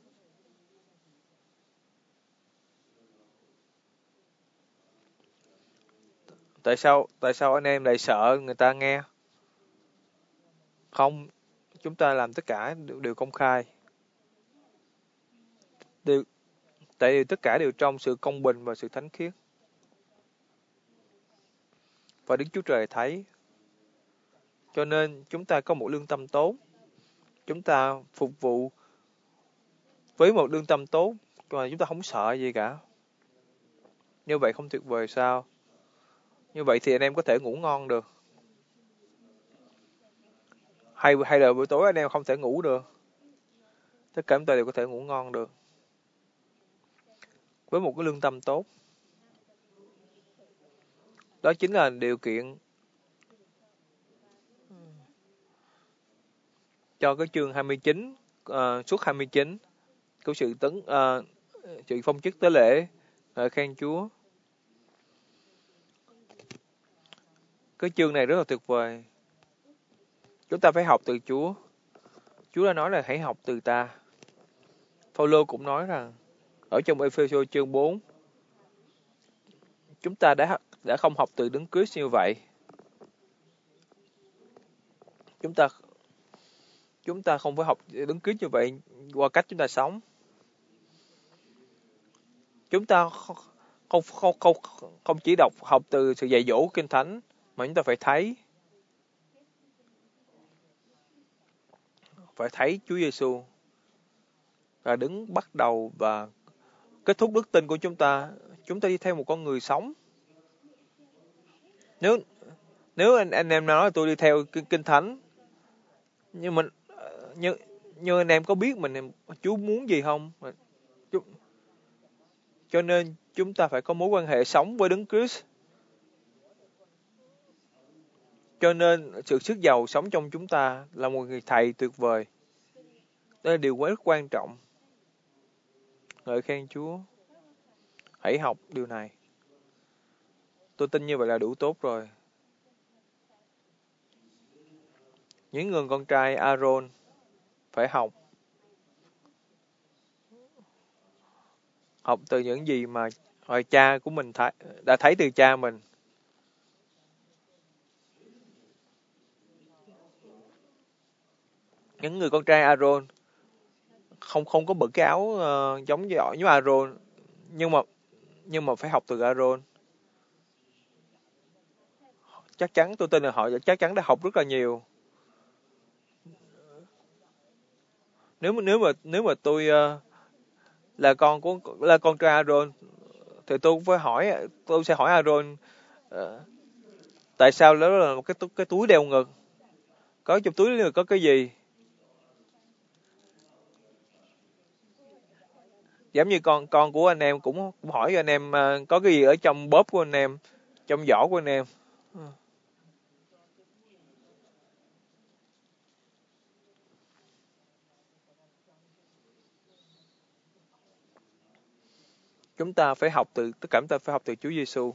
Tại sao tại sao anh em lại sợ người ta nghe? Không, chúng ta làm tất cả đều, đều công khai. Đều, tại vì tất cả đều trong sự công bình và sự thánh khiết. Và Đức Chúa Trời thấy. Cho nên chúng ta có một lương tâm tốt. Chúng ta phục vụ với một lương tâm tốt và chúng ta không sợ gì cả. Như vậy không tuyệt vời sao? Như vậy thì anh em có thể ngủ ngon được. Hay hay là buổi tối anh em không thể ngủ được. Tất cả chúng ta đều có thể ngủ ngon được. Với một cái lương tâm tốt. Đó chính là điều kiện cho cái chương hai mươi chín, uh, suốt hai mươi chín của sự tấn uh, sự phong chức tế lễ. Ngợi khen Chúa. Cái chương này rất là tuyệt vời. Chúng ta phải học từ Chúa. Chúa đã nói là hãy học từ ta. Phaolô cũng nói rằng ở trong Ê-phê-sô chương bốn, chúng ta đã đã không học từ Đấng Christ như vậy. Chúng ta chúng ta không phải học Đấng Christ như vậy qua cách chúng ta sống. Chúng ta không không không không, không chỉ đọc học từ sự dạy dỗ Kinh Thánh mà chúng ta phải thấy phải thấy Chúa Giêsu là đứng bắt đầu và kết thúc đức tin của chúng ta. Chúng ta đi theo một con người sống. Nếu nếu anh anh em nói là tôi đi theo kinh, kinh thánh, nhưng mình như như anh em có biết mình Chúa muốn gì không? Chú, cho nên chúng ta phải có mối quan hệ sống với Đấng Christ. Cho nên sự sức giàu sống trong chúng ta là một người thầy tuyệt vời. Đây là điều rất quan trọng. Ngợi khen Chúa. Hãy học điều này. Tôi tin như vậy là đủ tốt rồi. Những người con trai Aaron phải học. Học từ những gì mà hồi cha của mình thấy, đã thấy từ cha mình. Những người con trai Aaron không không có bận cái áo uh, giống như như Aaron, nhưng mà nhưng mà phải học từ Aaron. Chắc chắn tôi tin là họ chắc chắn đã học rất là nhiều. Nếu mà nếu mà nếu mà tôi uh, là con của là con trai Aaron thì tôi cũng phải hỏi, tôi sẽ hỏi Aaron uh, tại sao đó là một cái túi, cái túi đeo ngực, có trong túi này có cái gì. Giống như con con của anh em cũng cũng hỏi anh em uh, có cái gì ở trong bóp của anh em, trong giỏ của anh em. Chúng ta phải học từ tất cả chúng ta phải học từ Chúa Giêsu.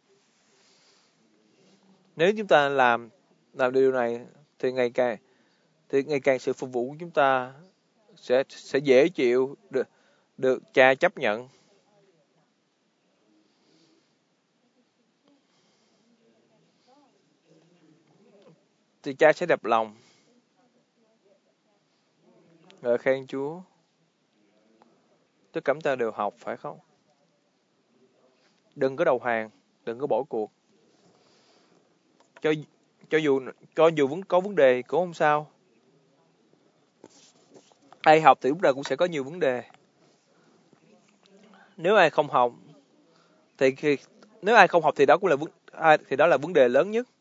Nếu chúng ta làm làm điều này thì ngày càng thì ngày càng sự phục vụ của chúng ta sẽ sẽ dễ chịu, được được cha chấp nhận, thì cha sẽ đẹp lòng. Ngợi khen Chúa. Tất cả chúng ta đều học phải không? Đừng có đầu hàng, đừng có bỏ cuộc. Cho cho dù cho dù vẫn có vấn đề cũng không sao. Ai học thì lúc nào cũng sẽ có nhiều vấn đề. Nếu ai không học thì khi nếu ai không học thì đó cũng là vấn ai thì đó là vấn đề lớn nhất.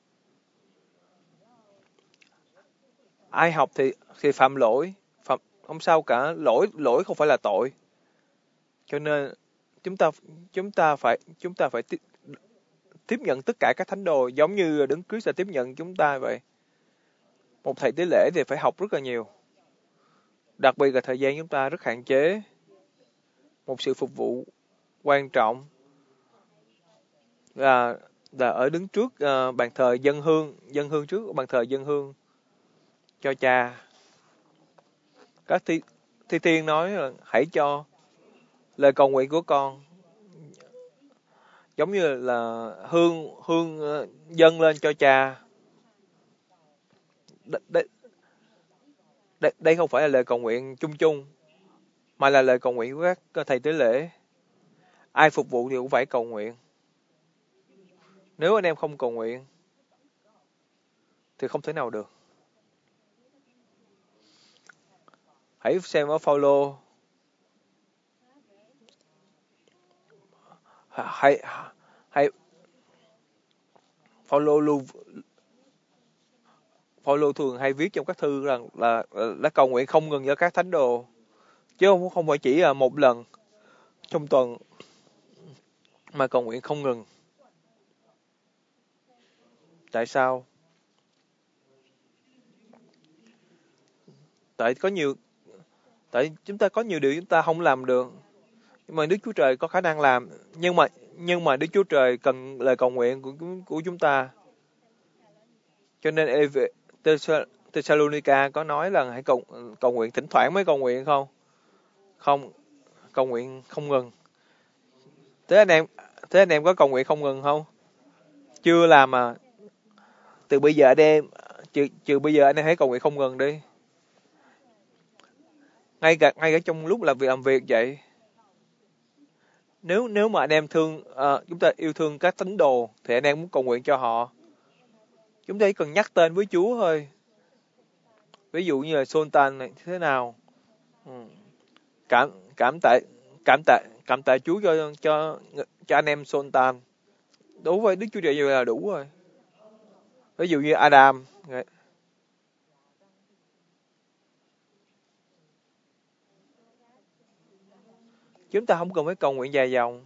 Ai học thì thì phạm lỗi, phạm không sao cả, lỗi lỗi không phải là tội. Cho nên chúng ta chúng ta phải chúng ta phải tiếp, tiếp nhận tất cả các thánh đồ giống như Đấng Christ đã tiếp nhận chúng ta vậy. Một thầy tế lễ thì phải học rất là nhiều. Đặc biệt là thời gian chúng ta rất hạn chế. Một sự phục vụ quan trọng là là ở đứng trước uh, bàn thờ dân hương, dân hương trước bàn thờ dân hương cho cha. Các thi, thi thiên nói là hãy cho lời cầu nguyện của con giống như là hương hương uh, dâng lên cho cha. Đây, đây, đây, đây không phải là lời cầu nguyện chung chung, mà là lời cầu nguyện của các thầy tế lễ. Ai phục vụ thì cũng phải cầu nguyện. Nếu anh em không cầu nguyện thì không thể nào được. Hãy xem ở Phaolô, hãy hãy Phaolô luôn Phaolô thường hay viết trong các thư rằng là đã cầu nguyện không ngừng cho các thánh đồ, chứ không không phải chỉ là một lần trong tuần, mà cầu nguyện không ngừng. Tại sao? Tại có nhiều tại chúng ta có nhiều điều chúng ta không làm được, nhưng mà Đức Chúa Trời có khả năng làm. Nhưng mà nhưng mà Đức Chúa Trời cần lời cầu nguyện của của chúng ta. Cho nên Thessalonica có nói là hãy cầu cầu nguyện, thỉnh thoảng mới cầu nguyện không? Không, cầu nguyện không ngừng. Thế anh em thế anh em có cầu nguyện không ngừng không? Chưa làm mà. Từ bây giờ anh em trừ, trừ bây giờ anh em hãy cầu nguyện không ngừng đi. Ngay cả ngay cả trong lúc làm việc làm việc vậy. Nếu nếu mà anh em thương uh, chúng ta yêu thương các tín đồ thì anh em muốn cầu nguyện cho họ. Chúng ta chỉ cần nhắc tên với Chúa thôi. Ví dụ như là Sultan này thế nào. Ừ. Cảm cảm tạ cảm tạ cảm tạ Chúa cho cho cho anh em Sultan. Đối với Đức Chúa Trời là đủ rồi. Ví dụ như Adam. Chúng ta không cần phải cầu nguyện dài dòng.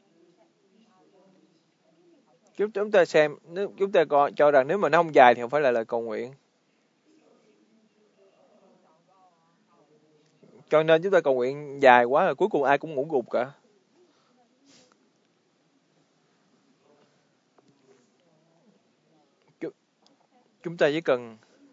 Chúng chúng ta xem, nếu chúng ta coi cho rằng nếu mà nó không dài thì không phải là lời cầu nguyện. Cho nên chúng ta cầu nguyện dài quá là cuối cùng ai cũng ngủ gục cả. Chúng ta chỉ cần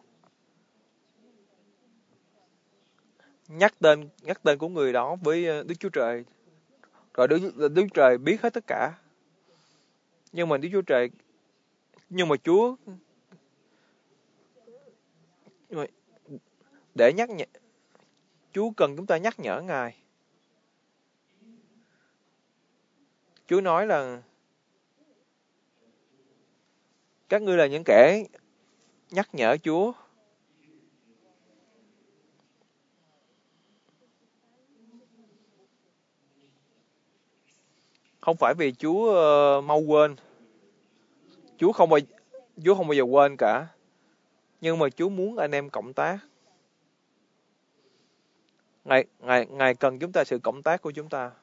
nhắc tên nhắc tên của người đó với Đức Chúa Trời, rồi Đức, Đức Chúa Trời biết hết tất cả. Nhưng mà Đức Chúa Trời nhưng mà Chúa nhưng mà để nhắc nhẹ Chúa cần chúng ta nhắc nhở Ngài. Chúa nói là các ngươi là những kẻ nhắc nhở Chúa. Không phải vì Chúa uh, mau quên. Chúa không bao Chúa không bao giờ quên cả. Nhưng mà Chúa muốn anh em cộng tác. Ngài, Ngài, Ngài cần chúng ta sự cộng tác của chúng ta.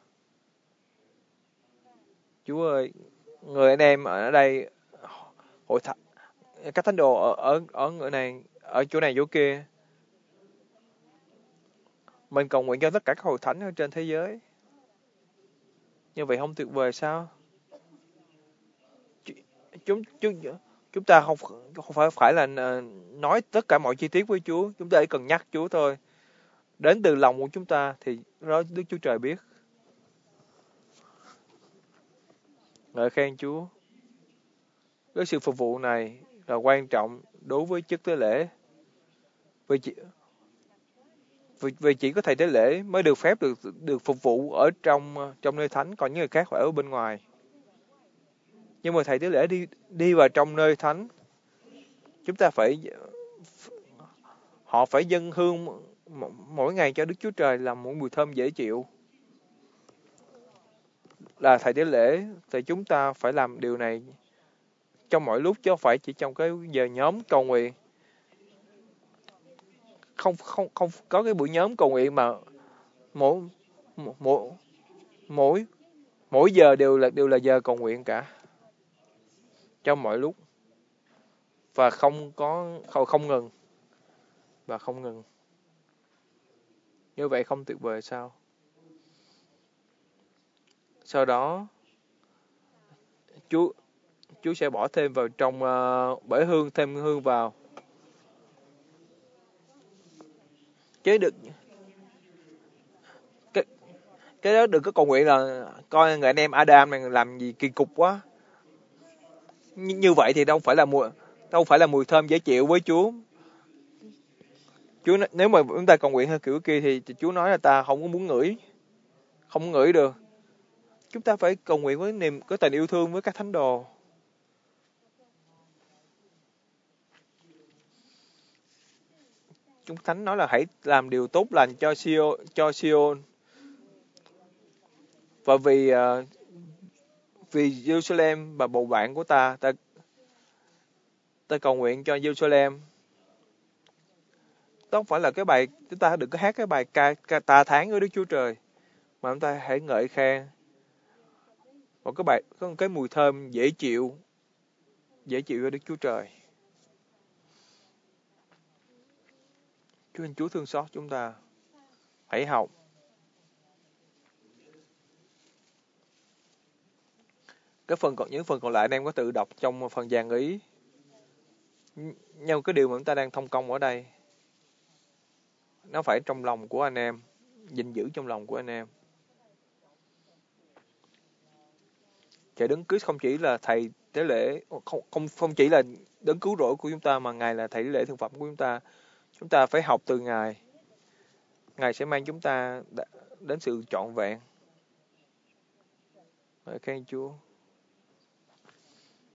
Chúa ơi, người anh em ở đây, hội thánh, các thánh đồ ở ở ở người này, ở chỗ này chỗ kia, mình cầu nguyện cho tất cả các hội thánh ở trên thế giới. Như vậy không tuyệt vời sao? Chúng chúng chúng ta không không phải phải là nói tất cả mọi chi tiết với Chúa, chúng ta chỉ cần nhắc Chúa thôi. Đến từ lòng của chúng ta thì đó Đức Chúa Trời biết. Ngợi khen Chúa. Cái sự phục vụ này là quan trọng đối với chức tế lễ. Vì chỉ, vì, vì chỉ có thầy tế lễ mới được phép được được phục vụ ở trong trong nơi thánh, còn những người khác phải ở bên ngoài. Nhưng mà thầy tế lễ đi đi vào trong nơi thánh, chúng ta phải họ phải dâng hương mỗi ngày cho Đức Chúa Trời làm một mùi thơm dễ chịu. Là thầy tế lễ thì chúng ta phải làm điều này trong mọi lúc chứ không phải chỉ trong cái giờ nhóm cầu nguyện. Không không không có cái buổi nhóm cầu nguyện mà mỗi mỗi mỗi mỗi giờ đều là đều là giờ cầu nguyện cả. Trong mọi lúc và không có không, không ngừng và không ngừng. Như vậy không tuyệt vời sao? Sau đó Chúa Chúa sẽ bỏ thêm vào trong uh, bể hương, thêm hương vào. Chứ được cái cái đó đừng có cầu nguyện là coi người anh em Adam này làm gì kỳ cục quá. Như, như vậy thì đâu phải là mùi đâu phải là mùi thơm dễ chịu với Chúa. Chúa nếu mà chúng ta cầu nguyện theo kiểu kia thì Chúa nói là ta không có muốn ngửi, không ngửi được. Chúng ta phải cầu nguyện với niềm có tình yêu thương với các thánh đồ. Chúng thánh nói là hãy làm điều tốt lành cho Sion, cho Sion. Và vì uh, vì Jerusalem và bầu bạn của ta, ta ta cầu nguyện cho Jerusalem. Đó không phải là cái bài chúng ta đừng có hát cái bài ca, ca ta tháng với Đức Chúa Trời, mà chúng ta hãy ngợi khen một cái bài có một cái mùi thơm dễ chịu, dễ chịu cho Đức Chúa Trời. Chúa Chúa thương xót chúng ta. Hãy học. Cái phần còn những phần còn lại anh em có tự đọc trong phần dàn ý. Nhưng cái điều mà chúng ta đang thông công ở đây, nó phải trong lòng của anh em, gìn giữ trong lòng của anh em. Trời Đấng Christ không chỉ là thầy tế lễ, không không không chỉ là đấng cứu rỗi của chúng ta, mà Ngài là thầy tế lễ thực phẩm của chúng ta. Chúng ta phải học từ Ngài. Ngài sẽ mang chúng ta đến sự trọn vẹn. Khen Chúa.